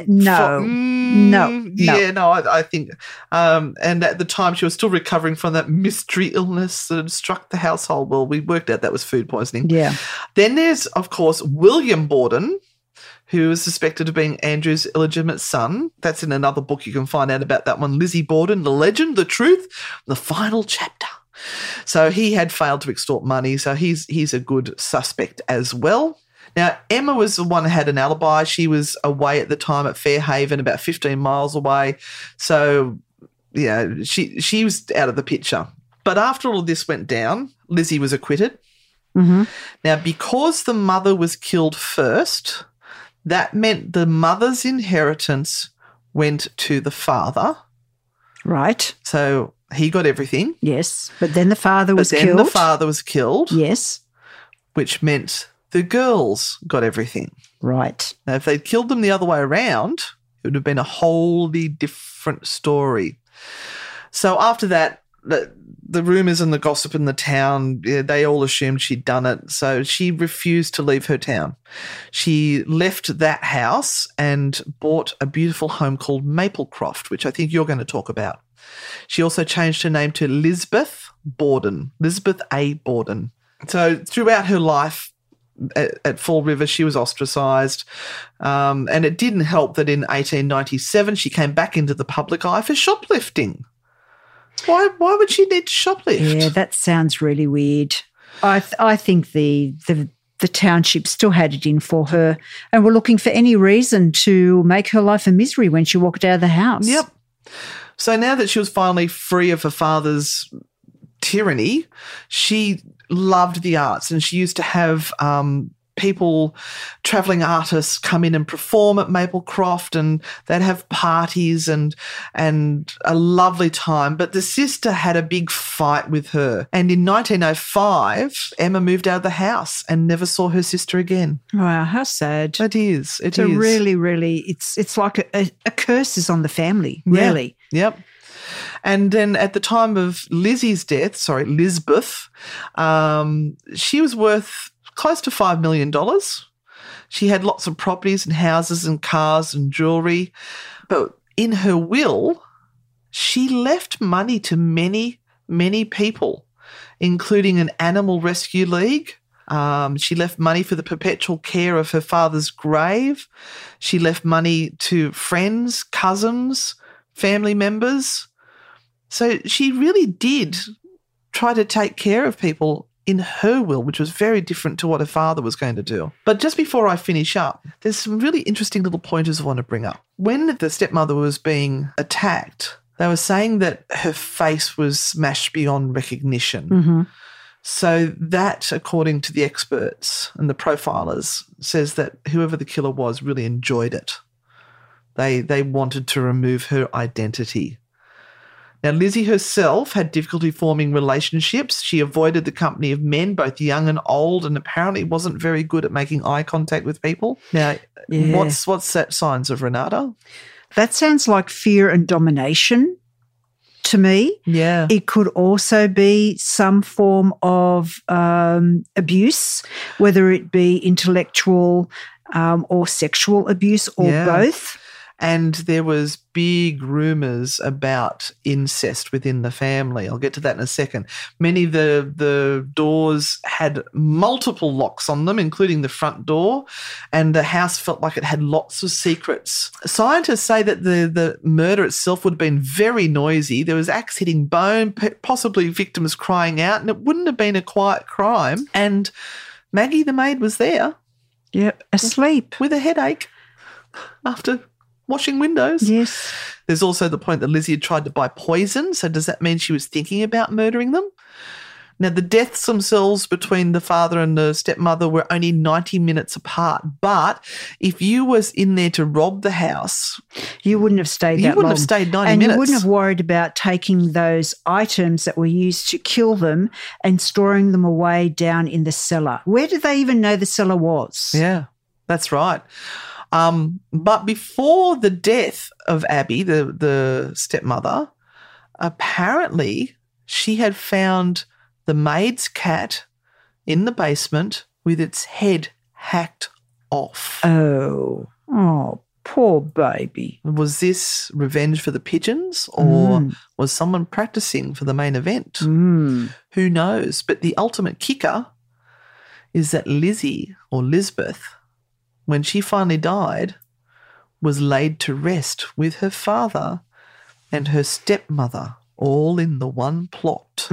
I think. And at the time, she was still recovering from that mystery illness that had struck the household. Well, we worked out that was food poisoning. Yeah. Then there's, of course, William Borden, who is suspected of being Andrew's illegitimate son. That's in another book. You can find out about that one. Lizzie Borden, The Legend, The Truth, the final chapter. So he had failed to extort money, so he's a good suspect as well. Now, Emma was the one who had an alibi. She was away at the time at Fairhaven, about 15 miles away. So, she was out of the picture. But after all of this went down, Lizzie was acquitted. Mm-hmm. Now, because the mother was killed first, that meant the mother's inheritance went to the father. Right. So he got everything. Yes, but then the father was killed. Then the father was killed. Yes. which meant the girls got everything. Right. Now, if they'd killed them the other way around, it would have been a wholly different story. So after that, the rumours and the gossip in the town, they all assumed she'd done it. So she refused to leave her town. She left that house and bought a beautiful home called Maplecroft, which I think you're going to talk about. She also changed her name to Lisbeth Borden, Lisbeth A. Borden. So throughout her life at Fall River, she was ostracised. And it didn't help that in 1897 she came back into the public eye for shoplifting. Why would she need to shoplift? Yeah, that sounds really weird. I think the township still had it in for her and were looking for any reason to make her life a misery when she walked out of the house. Yep. So now that she was finally free of her father's tyranny, she loved the arts, and she used to have people, travelling artists, come in and perform at Maplecroft, and they'd have parties and a lovely time. But the sister had a big fight with her, and in 1905, Emma moved out of the house and never saw her sister again. Wow, how sad. It is. It is. Really, really, it's like a curse is on the family, really. Yeah. Yep. And then at the time of Lisbeth, she was worth close to $5 million. She had lots of properties and houses and cars and jewellery. But in her will, she left money to many, many people, including an animal rescue league. She left money for the perpetual care of her father's grave. She left money to friends, cousins, family members. So she really did try to take care of people in her will, which was very different to what her father was going to do. But just before I finish up, there's some really interesting little pointers I want to bring up. When the stepmother was being attacked, they were saying that her face was smashed beyond recognition. Mm-hmm. So that, according to the experts and the profilers, says that whoever the killer was really enjoyed it. They wanted to remove her identity. Now, Lizzie herself had difficulty forming relationships. She avoided the company of men, both young and old, and apparently wasn't very good at making eye contact with people. Now, what's that signs of, Renata? That sounds like fear and domination to me. Yeah. It could also be some form of abuse, whether it be intellectual or sexual abuse or both. And there was big rumours about incest within the family. I'll get to that in a second. Many of the doors had multiple locks on them, including the front door, and the house felt like it had lots of secrets. Scientists say that the murder itself would have been very noisy. There was axe hitting bone, possibly victims crying out, and it wouldn't have been a quiet crime. And Maggie, the maid, was there. Yep, asleep. With a headache after washing windows. Yes. There's also the point that Lizzie had tried to buy poison. So does that mean she was thinking about murdering them? Now, the deaths themselves between the father and the stepmother were only 90 minutes apart. But if you was in there to rob the house, you wouldn't have stayed that long. You wouldn't have stayed 90 minutes. And you wouldn't have worried about taking those items that were used to kill them and storing them away down in the cellar. Where did they even know the cellar was? Yeah, that's right. But before the death of Abby, the stepmother, apparently she had found the maid's cat in the basement with its head hacked off. Oh, poor baby. Was this revenge for the pigeons, or was someone practicing for the main event? Who knows? But the ultimate kicker is that Lizzie, or Lisbeth, when she finally died, was laid to rest with her father and her stepmother, all in the one plot.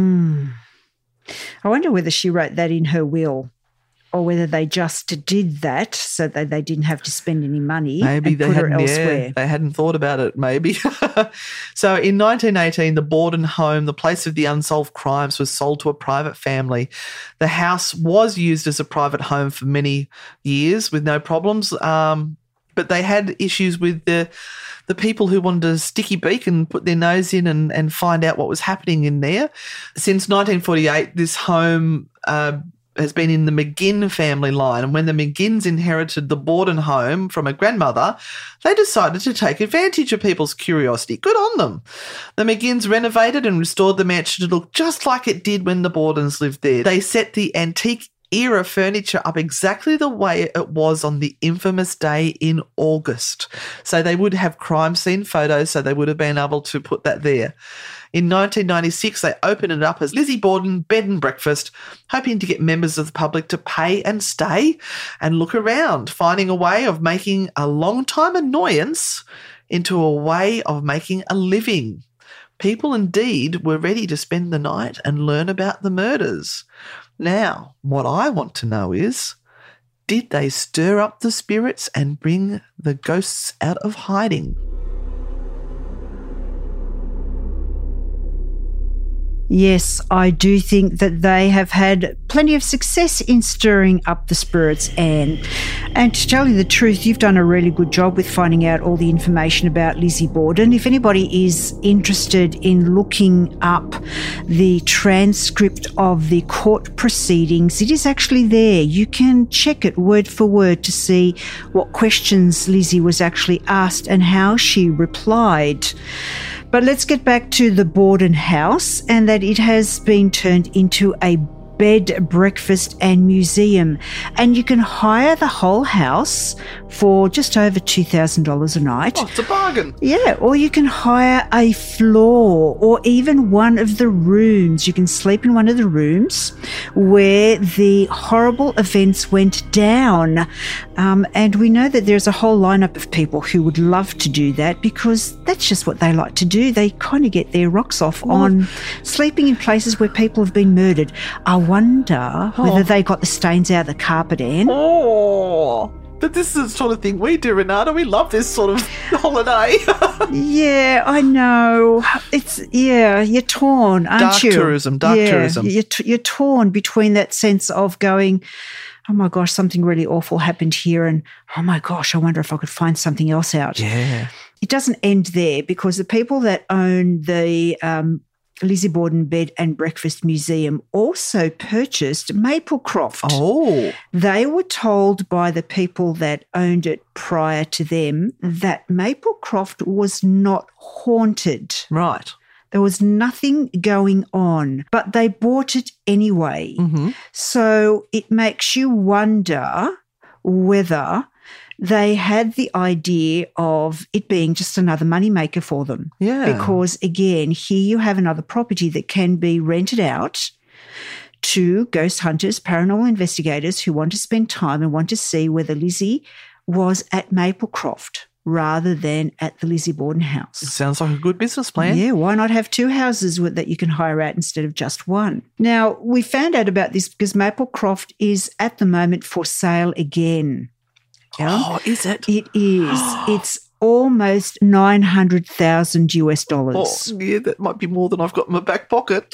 I wonder whether she wrote that in her will, or whether they just did that so that they didn't have to spend any money. Maybe they put her hadn't, elsewhere. They hadn't thought about it, maybe. So in 1918, the Borden home, the place of the unsolved crimes, was sold to a private family. The house was used as a private home for many years with no problems, but they had issues with the people who wanted to sticky beak and put their nose in and find out what was happening in there. Since 1948, this home has been in the McGinn family line. And when the McGinns inherited the Borden home from a grandmother, they decided to take advantage of people's curiosity. Good on them. The McGinns renovated and restored the mansion to look just like it did when the Bordens lived there. They set the antique era furniture up exactly the way it was on the infamous day in August. So they would have crime scene photos, so they would have been able to put that there. In 1996, they opened it up as Lizzie Borden Bed and Breakfast, hoping to get members of the public to pay and stay and look around, finding a way of making a long-time annoyance into a way of making a living. People indeed were ready to spend the night and learn about the murders. Now, what I want to know is, did they stir up the spirits and bring the ghosts out of hiding? Yes, I do think that they have had plenty of success in stirring up the spirits, Anne. And to tell you the truth, you've done a really good job with finding out all the information about Lizzie Borden. If anybody is interested in looking up the transcript of the court proceedings, it is actually there. You can check it word for word to see what questions Lizzie was actually asked and how she replied. But let's get back to the Borden house, and that it has been turned into a bed, breakfast and museum. And you can hire the whole house for just over $2,000 a night. Oh, it's a bargain. Yeah, or you can hire a floor or even one of the rooms. You can sleep in one of the rooms where the horrible events went down. And we know that there's a whole lineup of people who would love to do that because that's just what they like to do. They kind of get their rocks off on sleeping in places where people have been murdered. I wonder whether they got the stains out of the carpet, Anne. Oh, but this is the sort of thing we do, Renata. We love this sort of holiday. Yeah, I know. You're torn, aren't you? Dark tourism. You're torn between that sense of going, oh my gosh, something really awful happened here, and oh my gosh, I wonder if I could find something else out. Yeah. It doesn't end there because the people that own the Lizzie Borden Bed and Breakfast Museum also purchased Maplecroft. Oh. They were told by the people that owned it prior to them that Maplecroft was not haunted. Right. There was nothing going on, but they bought it anyway. Mm-hmm. So it makes you wonder whether they had the idea of it being just another moneymaker for them. Yeah. Because, again, here you have another property that can be rented out to ghost hunters, paranormal investigators who want to spend time and want to see whether Lizzie was at Maplecroft rather than at the Lizzie Borden house. Sounds like a good business plan. Yeah, why not have two houses that you can hire out instead of just one? Now, we found out about this because Maplecroft is at the moment for sale again. Yeah? Oh, is it? It is. It's almost $900,000 US. Oh, yeah, that might be more than I've got in my back pocket.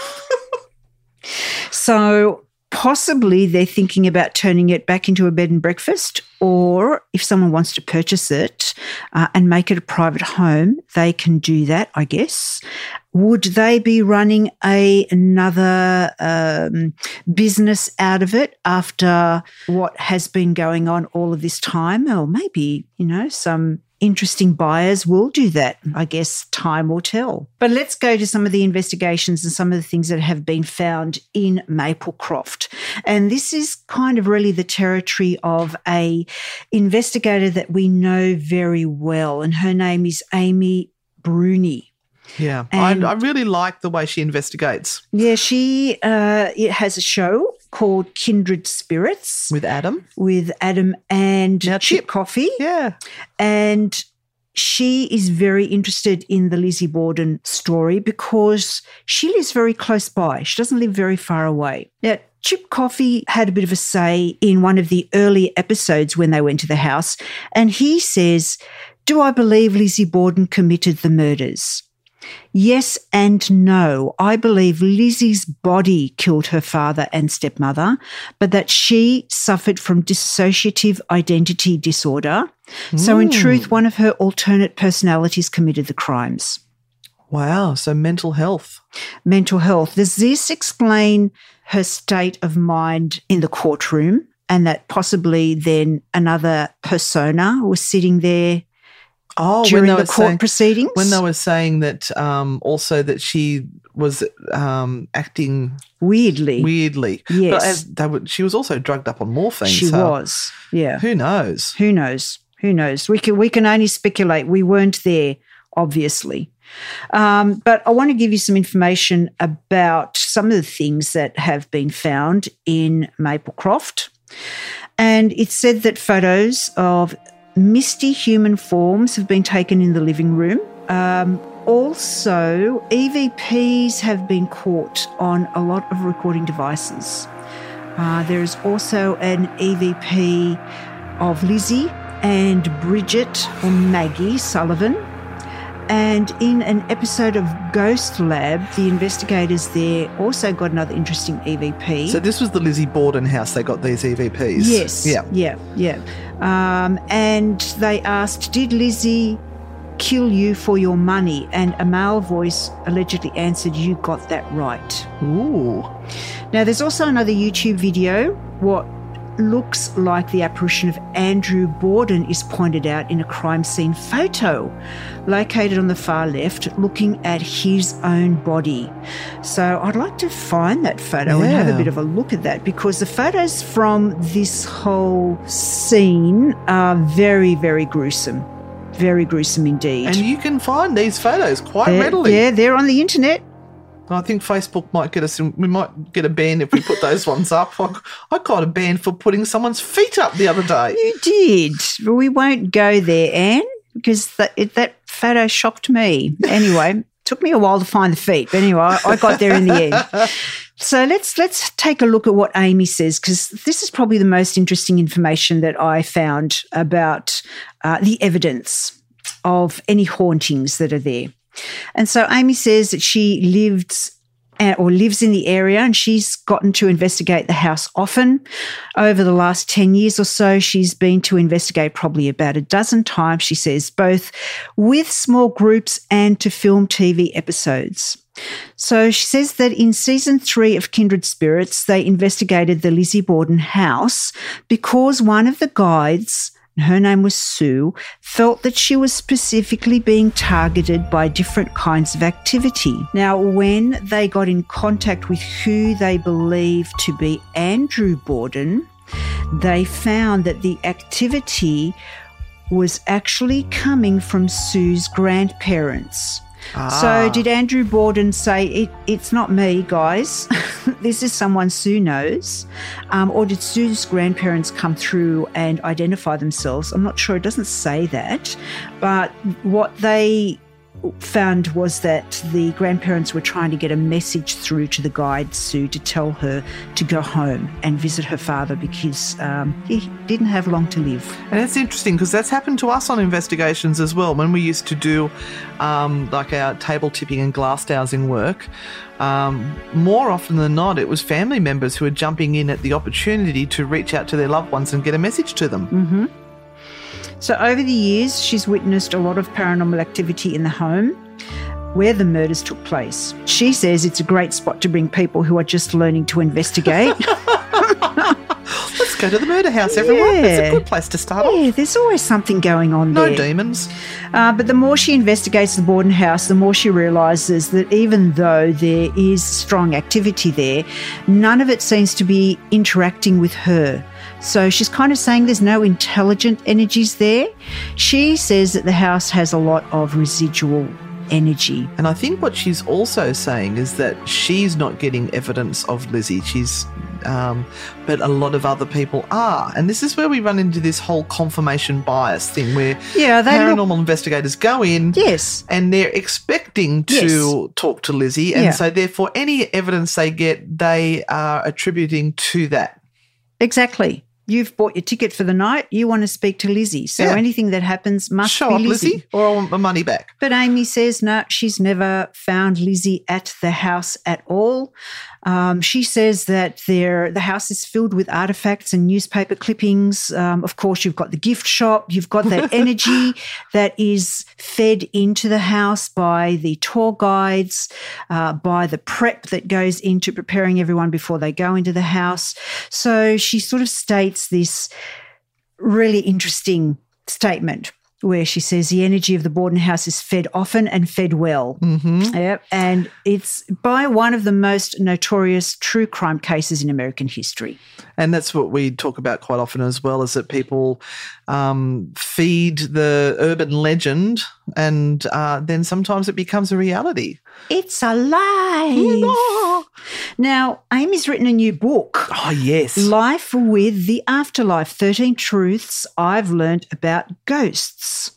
So possibly they're thinking about turning it back into a bed and breakfast, or if someone wants to purchase it and make it a private home, they can do that, I guess. Would they be running another business out of it after what has been going on all of this time? Or maybe, some interesting buyers will do that. I guess time will tell. But let's go to some of the investigations and some of the things that have been found in Maplecroft. And this is kind of really the territory of a investigator that we know very well, and her name is Amy Bruni. Yeah, I really like the way she investigates. Yeah, she it has a show called Kindred Spirits. With Adam and now Chip Coffee. Yeah. And she is very interested in the Lizzie Borden story because she lives very close by. She doesn't live very far away. Now, Chip Coffee had a bit of a say in one of the early episodes when they went to the house, and he says, "Do I believe Lizzie Borden committed the murders? Yes and no. I believe Lizzie's body killed her father and stepmother, but that she suffered from dissociative identity disorder. So in truth, one of her alternate personalities committed the crimes." Wow. So mental health. Mental health. Does this explain her state of mind in the courtroom, and that possibly then another persona was sitting there during the court proceedings? When they were saying that also that she was acting weirdly. Yes. But she was also drugged up on morphine. She was, yeah. Who knows? Who knows? We can only speculate. We weren't there, obviously. But I want to give you some information about some of the things that have been found in Maplecroft. And it's said that photos of misty human forms have been taken in the living room. Also, EVPs have been caught on a lot of recording devices. There is also an EVP of Lizzie and Bridget, or Maggie Sullivan. And in an episode of Ghost Lab, the investigators there also got another interesting EVP. So this was the Lizzie Borden house they got these EVPs? Yes. Yeah. And they asked, did Lizzie kill you for your money? And a male voice allegedly answered, you got that right. Ooh. Now, there's also another YouTube video, what looks like the apparition of Andrew Borden is pointed out in a crime scene photo located on the far left, looking at his own body. So I'd like to find that photo and have a bit of a look at that, because the photos from this whole scene are very, very gruesome. Very gruesome indeed. And you can find these photos quite readily. Yeah, they're on the internet. I think Facebook might get us. We might get a ban if we put those ones up. I got a ban for putting someone's feet up the other day. You did. We won't go there, Anne, because that photo shocked me. Anyway, took me a while to find the feet, but anyway, I got there in the end. So let's take a look at what Amy says, because this is probably the most interesting information that I found about the evidence of any hauntings that are there. And so Amy says that she lives in the area, and she's gotten to investigate the house often. Over the last 10 years or so, she's been to investigate probably about a dozen times, she says, both with small groups and to film TV episodes. So she says that in season 3 of Kindred Spirits, they investigated the Lizzie Borden house because one of the guides, her name was Sue, felt that she was specifically being targeted by different kinds of activity. Now, when they got in contact with who they believed to be Andrew Borden, they found that the activity was actually coming from Sue's grandparents. So did Andrew Borden say, it's not me, guys, this is someone Sue knows? Or did Sue's grandparents come through and identify themselves? I'm not sure. It doesn't say that. But what they found was that the grandparents were trying to get a message through to the guide, Sue, to tell her to go home and visit her father because he didn't have long to live. And it's interesting because that's happened to us on investigations as well. When we used to do like our table tipping and glass dowsing work, more often than not, it was family members who were jumping in at the opportunity to reach out to their loved ones and get a message to them. Mm-hmm. So over the years, she's witnessed a lot of paranormal activity in the home where the murders took place. She says it's a great spot to bring people who are just learning to investigate. Let's go to the murder house, everyone. Yeah. It's a good place to start off. Yeah, there's always something going on there. No demons. But the more she investigates the Borden house, the more she realises that even though there is strong activity there, none of it seems to be interacting with her. So she's kind of saying there's no intelligent energies there. She says that the house has a lot of residual energy. And I think what she's also saying is that she's not getting evidence of Lizzie. But a lot of other people are. And this is where we run into this whole confirmation bias thing where paranormal investigators go in and they're expecting to talk to Lizzie. And so therefore any evidence they get, they are attributing to that. Exactly. You've bought your ticket for the night. You want to speak to Lizzie. So anything that happens must show be up Lizzie. Or I want my money back. But Amy says no, she's never found Lizzie at the house at all. She says that the house is filled with artifacts and newspaper clippings. Of course, you've got the gift shop. You've got that energy that is fed into the house by the tour guides, by the prep that goes into preparing everyone before they go into the house. So she sort of states this really interesting statement where she says the energy of the Borden house is fed often and fed well. Mm-hmm. Yep. And it's by one of the most notorious true crime cases in American history. And that's what we talk about quite often as well, is that people feed the urban legend and then sometimes it becomes a reality. It's alive. Now, Amy's written a new book. Oh, yes. Life with the Afterlife, 13 Truths I've Learned About Ghosts.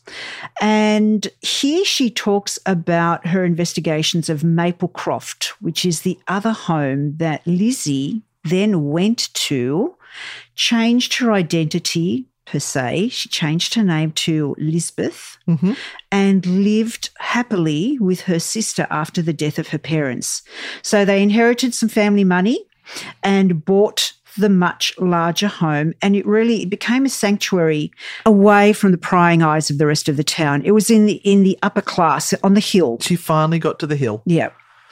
And here she talks about her investigations of Maplecroft, which is the other home that Lizzie then went to, changed her identity per se. She changed her name to Lisbeth and lived happily with her sister after the death of her parents. So they inherited some family money and bought the much larger home, and it became a sanctuary away from the prying eyes of the rest of the town. It was in the upper class on the hill. She finally got to the hill. Yeah.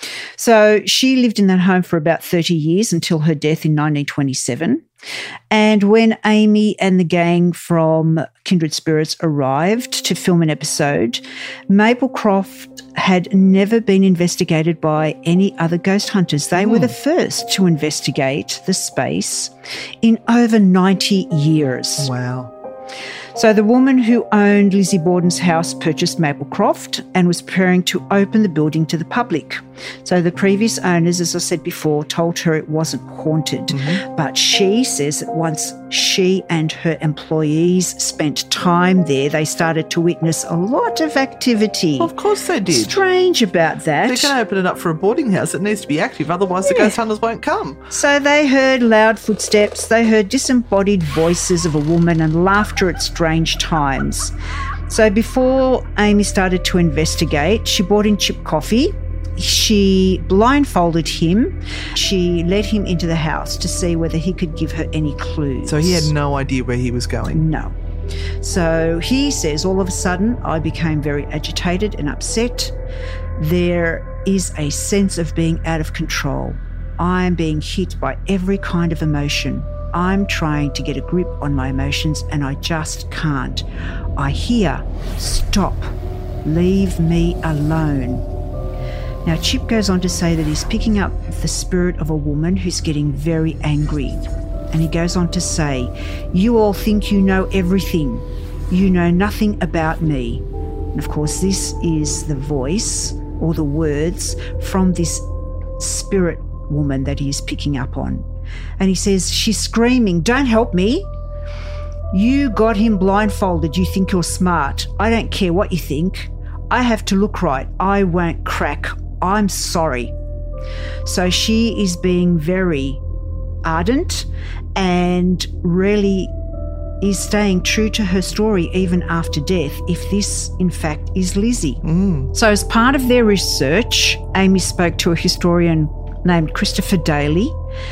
So she lived in that home for about 30 years until her death in 1927. And when Amy and the gang from Kindred Spirits arrived to film an episode, Maplecroft had never been investigated by any other ghost hunters. They were the first to investigate the space in over 90 years. Wow. So the woman who owned Lizzie Borden's house purchased Maplecroft and was preparing to open the building to the public. So the previous owners, as I said before, told her it wasn't haunted. But she says that once she and her employees spent time there, they started to witness a lot of activity. Of course they did. Strange about that. They're going to open it up for a boarding house. It needs to be active, otherwise the ghost hunters won't come. So they heard loud footsteps, they heard disembodied voices of a woman and laughter at strange times. So before Amy started to investigate, she brought in Chip Coffey. She blindfolded him. She led him into the house to see whether he could give her any clues. So he had no idea where he was going. No. So he says, all of a sudden, I became very agitated and upset. There is a sense of being out of control. I am being hit by every kind of emotion. I'm trying to get a grip on my emotions and I just can't. I hear, stop, leave me alone. Now, Chip goes on to say that he's picking up the spirit of a woman who's getting very angry. And he goes on to say, you all think you know everything. You know nothing about me. And of course, this is the voice or the words from this spirit woman that he's picking up on. And he says, she's screaming, don't help me. You got him blindfolded. You think you're smart. I don't care what you think. I have to look right. I won't crack. I'm sorry. So she is being very ardent and really is staying true to her story even after death, if this, in fact, is Lizzie. So as part of their research, Amy spoke to a historian named Christopher Daly,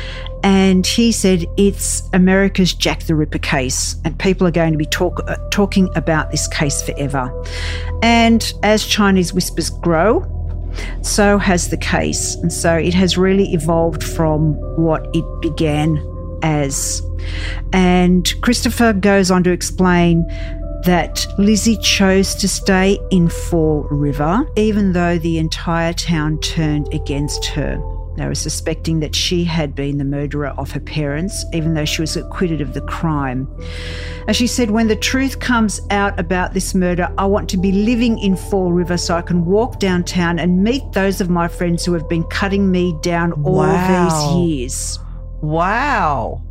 and he said it's America's Jack the Ripper case, and people are going to be talking about this case forever. And as Chinese whispers grow, so has the case. And so it has really evolved from what it began as. And Christopher goes on to explain that Lizzie chose to stay in Fall River, even though the entire town turned against her. They were suspecting that she had been the murderer of her parents, even though she was acquitted of the crime. As she said, when the truth comes out about this murder, I want to be living in Fall River so I can walk downtown and meet those of my friends who have been cutting me down all these years. Wow.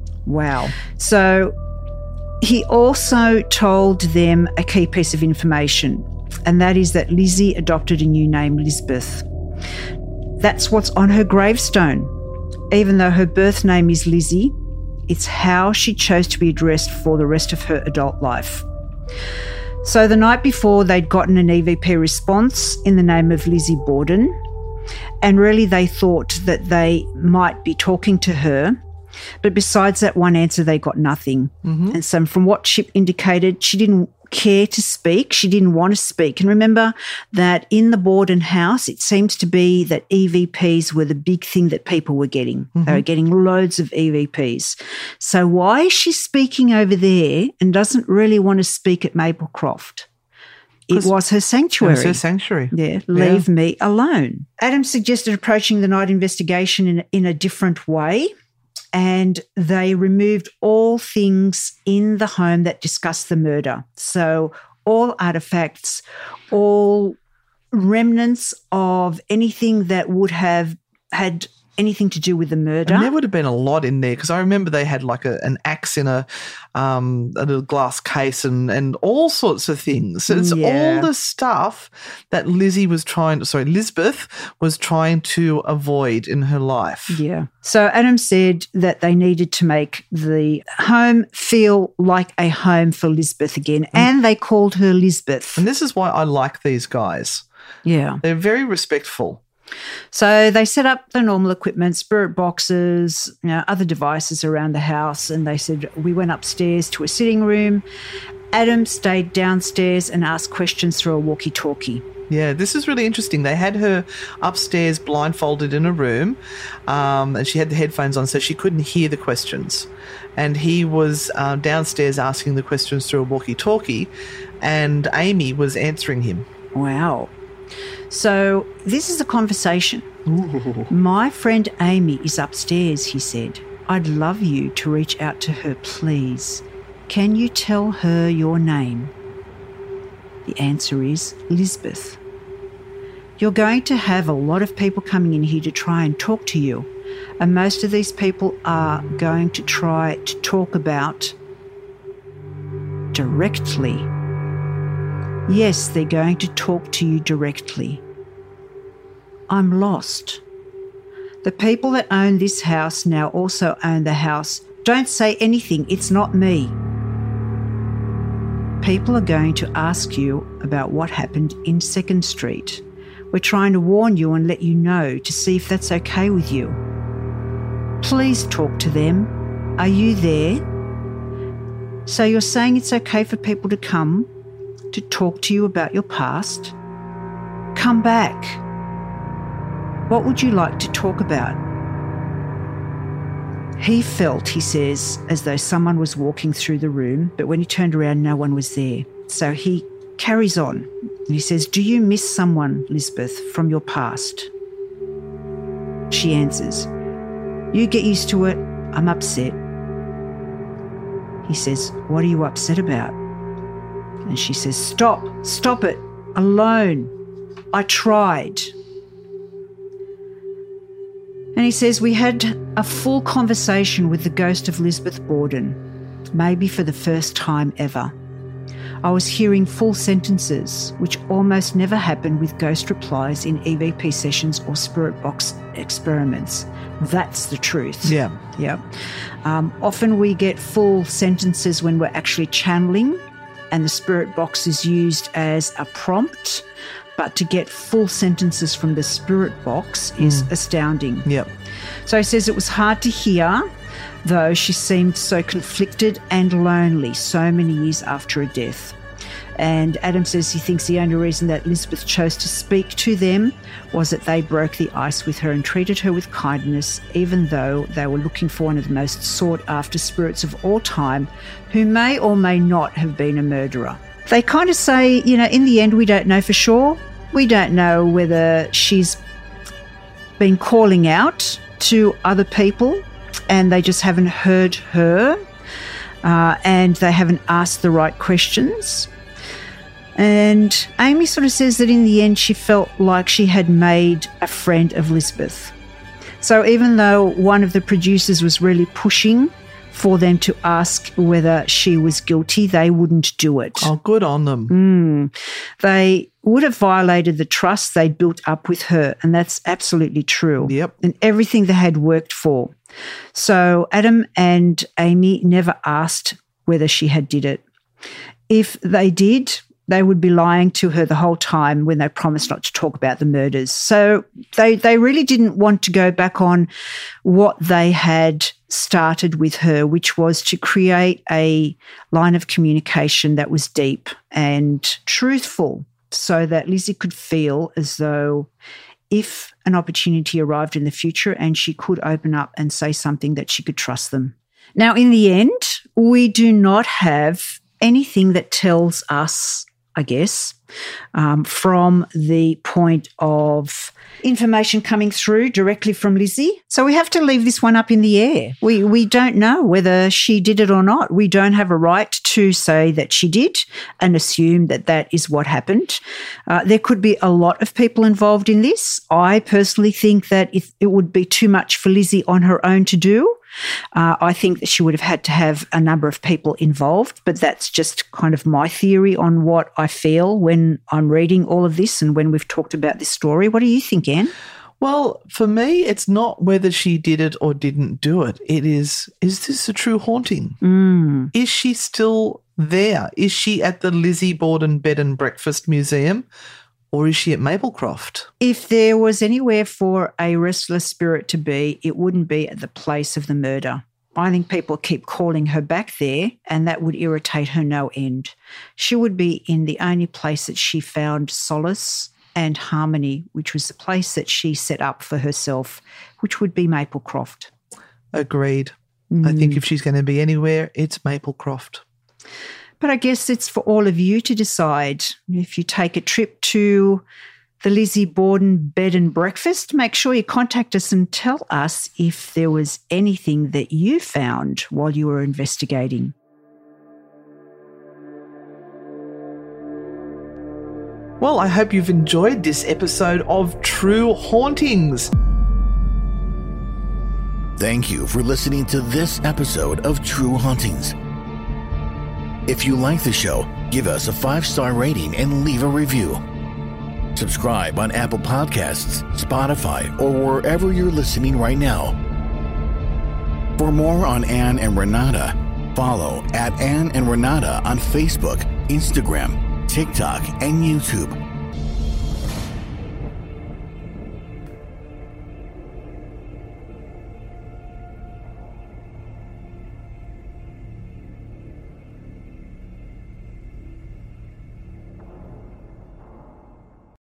So he also told them a key piece of information, and that is that Lizzie adopted a new name, Lisbeth. That's what's on her gravestone. Even though her birth name is Lizzie, it's how she chose to be addressed for the rest of her adult life. So the night before, they'd gotten an EVP response in the name of Lizzie Borden, and really they thought that they might be talking to her. But besides that one answer, they got nothing. And so from what Chip indicated, she didn't care to speak. She didn't want to speak. And remember that in the Borden house, it seems to be that EVPs were the big thing that people were getting. They were getting loads of EVPs. So why is she speaking over there and doesn't really want to speak at Maplecroft? It was her sanctuary. It was her sanctuary. Yeah, leave me alone. Adam suggested approaching the night investigation in a different way. And they removed all things in the home that discussed the murder. So all artefacts, all remnants of anything that would have had anything to do with the murder. And there would have been a lot in there because I remember they had like an axe in a little glass case and all sorts of things. So it's all the stuff that Lisbeth was trying to avoid in her life. Yeah. So Adam said that they needed to make the home feel like a home for Lisbeth again, and they called her Lisbeth. And this is why I like these guys. Yeah. They're very respectful. So they set up the normal equipment, spirit boxes, other devices around the house, and they said we went upstairs to a sitting room. Adam stayed downstairs and asked questions through a walkie-talkie. Yeah, this is really interesting. They had her upstairs blindfolded in a room and she had the headphones on so she couldn't hear the questions. And he was downstairs asking the questions through a walkie-talkie and Amy was answering him. Wow. So this is a conversation. Ooh. My friend Amy is upstairs, he said. I'd love you to reach out to her, please. Can you tell her your name? The answer is Lisbeth. You're going to have a lot of people coming in here to try and talk to you. And most of these people are going to try to talk about directly. Yes, they're going to talk to you directly. I'm lost. The people that own this house now also own the house. Don't say anything. It's not me. People are going to ask you about what happened in 2nd Street. We're trying to warn you and let you know to see if that's okay with you. Please talk to them. Are you there? So you're saying it's okay for people to come to talk to you about your past? Come back. What would you like to talk about? He felt, he says, as though someone was walking through the room, but when he turned around, no one was there. So he carries on and he says, do you miss someone, Lisbeth, from your past? She answers, you get used to it. I'm upset. He says, what are you upset about? And she says, stop it, alone. I tried. And he says, we had a full conversation with the ghost of Lisbeth Borden, maybe for the first time ever. I was hearing full sentences, which almost never happened with ghost replies in EVP sessions or spirit box experiments. That's the truth. Yeah. Often we get full sentences when we're actually channeling, and the spirit box is used as a prompt. But to get full sentences from the spirit box is astounding. Yep. So he says it was hard to hear, though she seemed so conflicted and lonely so many years after her death. And Adam says he thinks the only reason that Lisbeth chose to speak to them was that they broke the ice with her and treated her with kindness, even though they were looking for one of the most sought-after spirits of all time, who may or may not have been a murderer. They kind of say, in the end, we don't know for sure. We don't know whether she's been calling out to other people and they just haven't heard her and they haven't asked the right questions. And Amy sort of says that in the end she felt like she had made a friend of Lisbeth. So even though one of the producers was really pushing for them to ask whether she was guilty, they wouldn't do it. Oh, good on them. They would have violated the trust they'd built up with her, and that's absolutely true. Yep. And everything they had worked for. So Adam and Amy never asked whether she had did it. If they did, they would be lying to her the whole time when they promised not to talk about the murders. So they really didn't want to go back on what they had started with her, which was to create a line of communication that was deep and truthful so that Lizzie could feel as though if an opportunity arrived in the future and she could open up and say something, that she could trust them. Now, in the end, we do not have anything that tells us, I guess, from the point of information coming through directly from Lizzie. So we have to leave this one up in the air. We don't know whether she did it or not. We don't have a right to say that she did and assume that that is what happened. There could be a lot of people involved in this. I personally think that it would be too much for Lizzie on her own to do. I think that she would have had to have a number of people involved, but that's just kind of my theory on what I feel when I'm reading all of this and when we've talked about this story. What do you think, Anne? Well, for me, it's not whether she did it or didn't do it. It is this a true haunting? Is she still there? Is she at the Lizzie Borden Bed and Breakfast Museum? Or is she at Maplecroft? If there was anywhere for a restless spirit to be, it wouldn't be at the place of the murder. I think people keep calling her back there, and that would irritate her no end. She would be in the only place that she found solace and harmony, which was the place that she set up for herself, which would be Maplecroft. Agreed. I think if she's going to be anywhere, it's Maplecroft. But I guess it's for all of you to decide. If you take a trip to the Lizzie Borden Bed and Breakfast, make sure you contact us and tell us if there was anything that you found while you were investigating. Well, I hope you've enjoyed this episode of True Hauntings. Thank you for listening to this episode of True Hauntings. If you like the show, give us a 5-star rating and leave a review. Subscribe on Apple Podcasts, Spotify, or wherever you're listening right now. For more on Anne and Renata, follow @Anne and Renata on Facebook, Instagram, TikTok, and YouTube.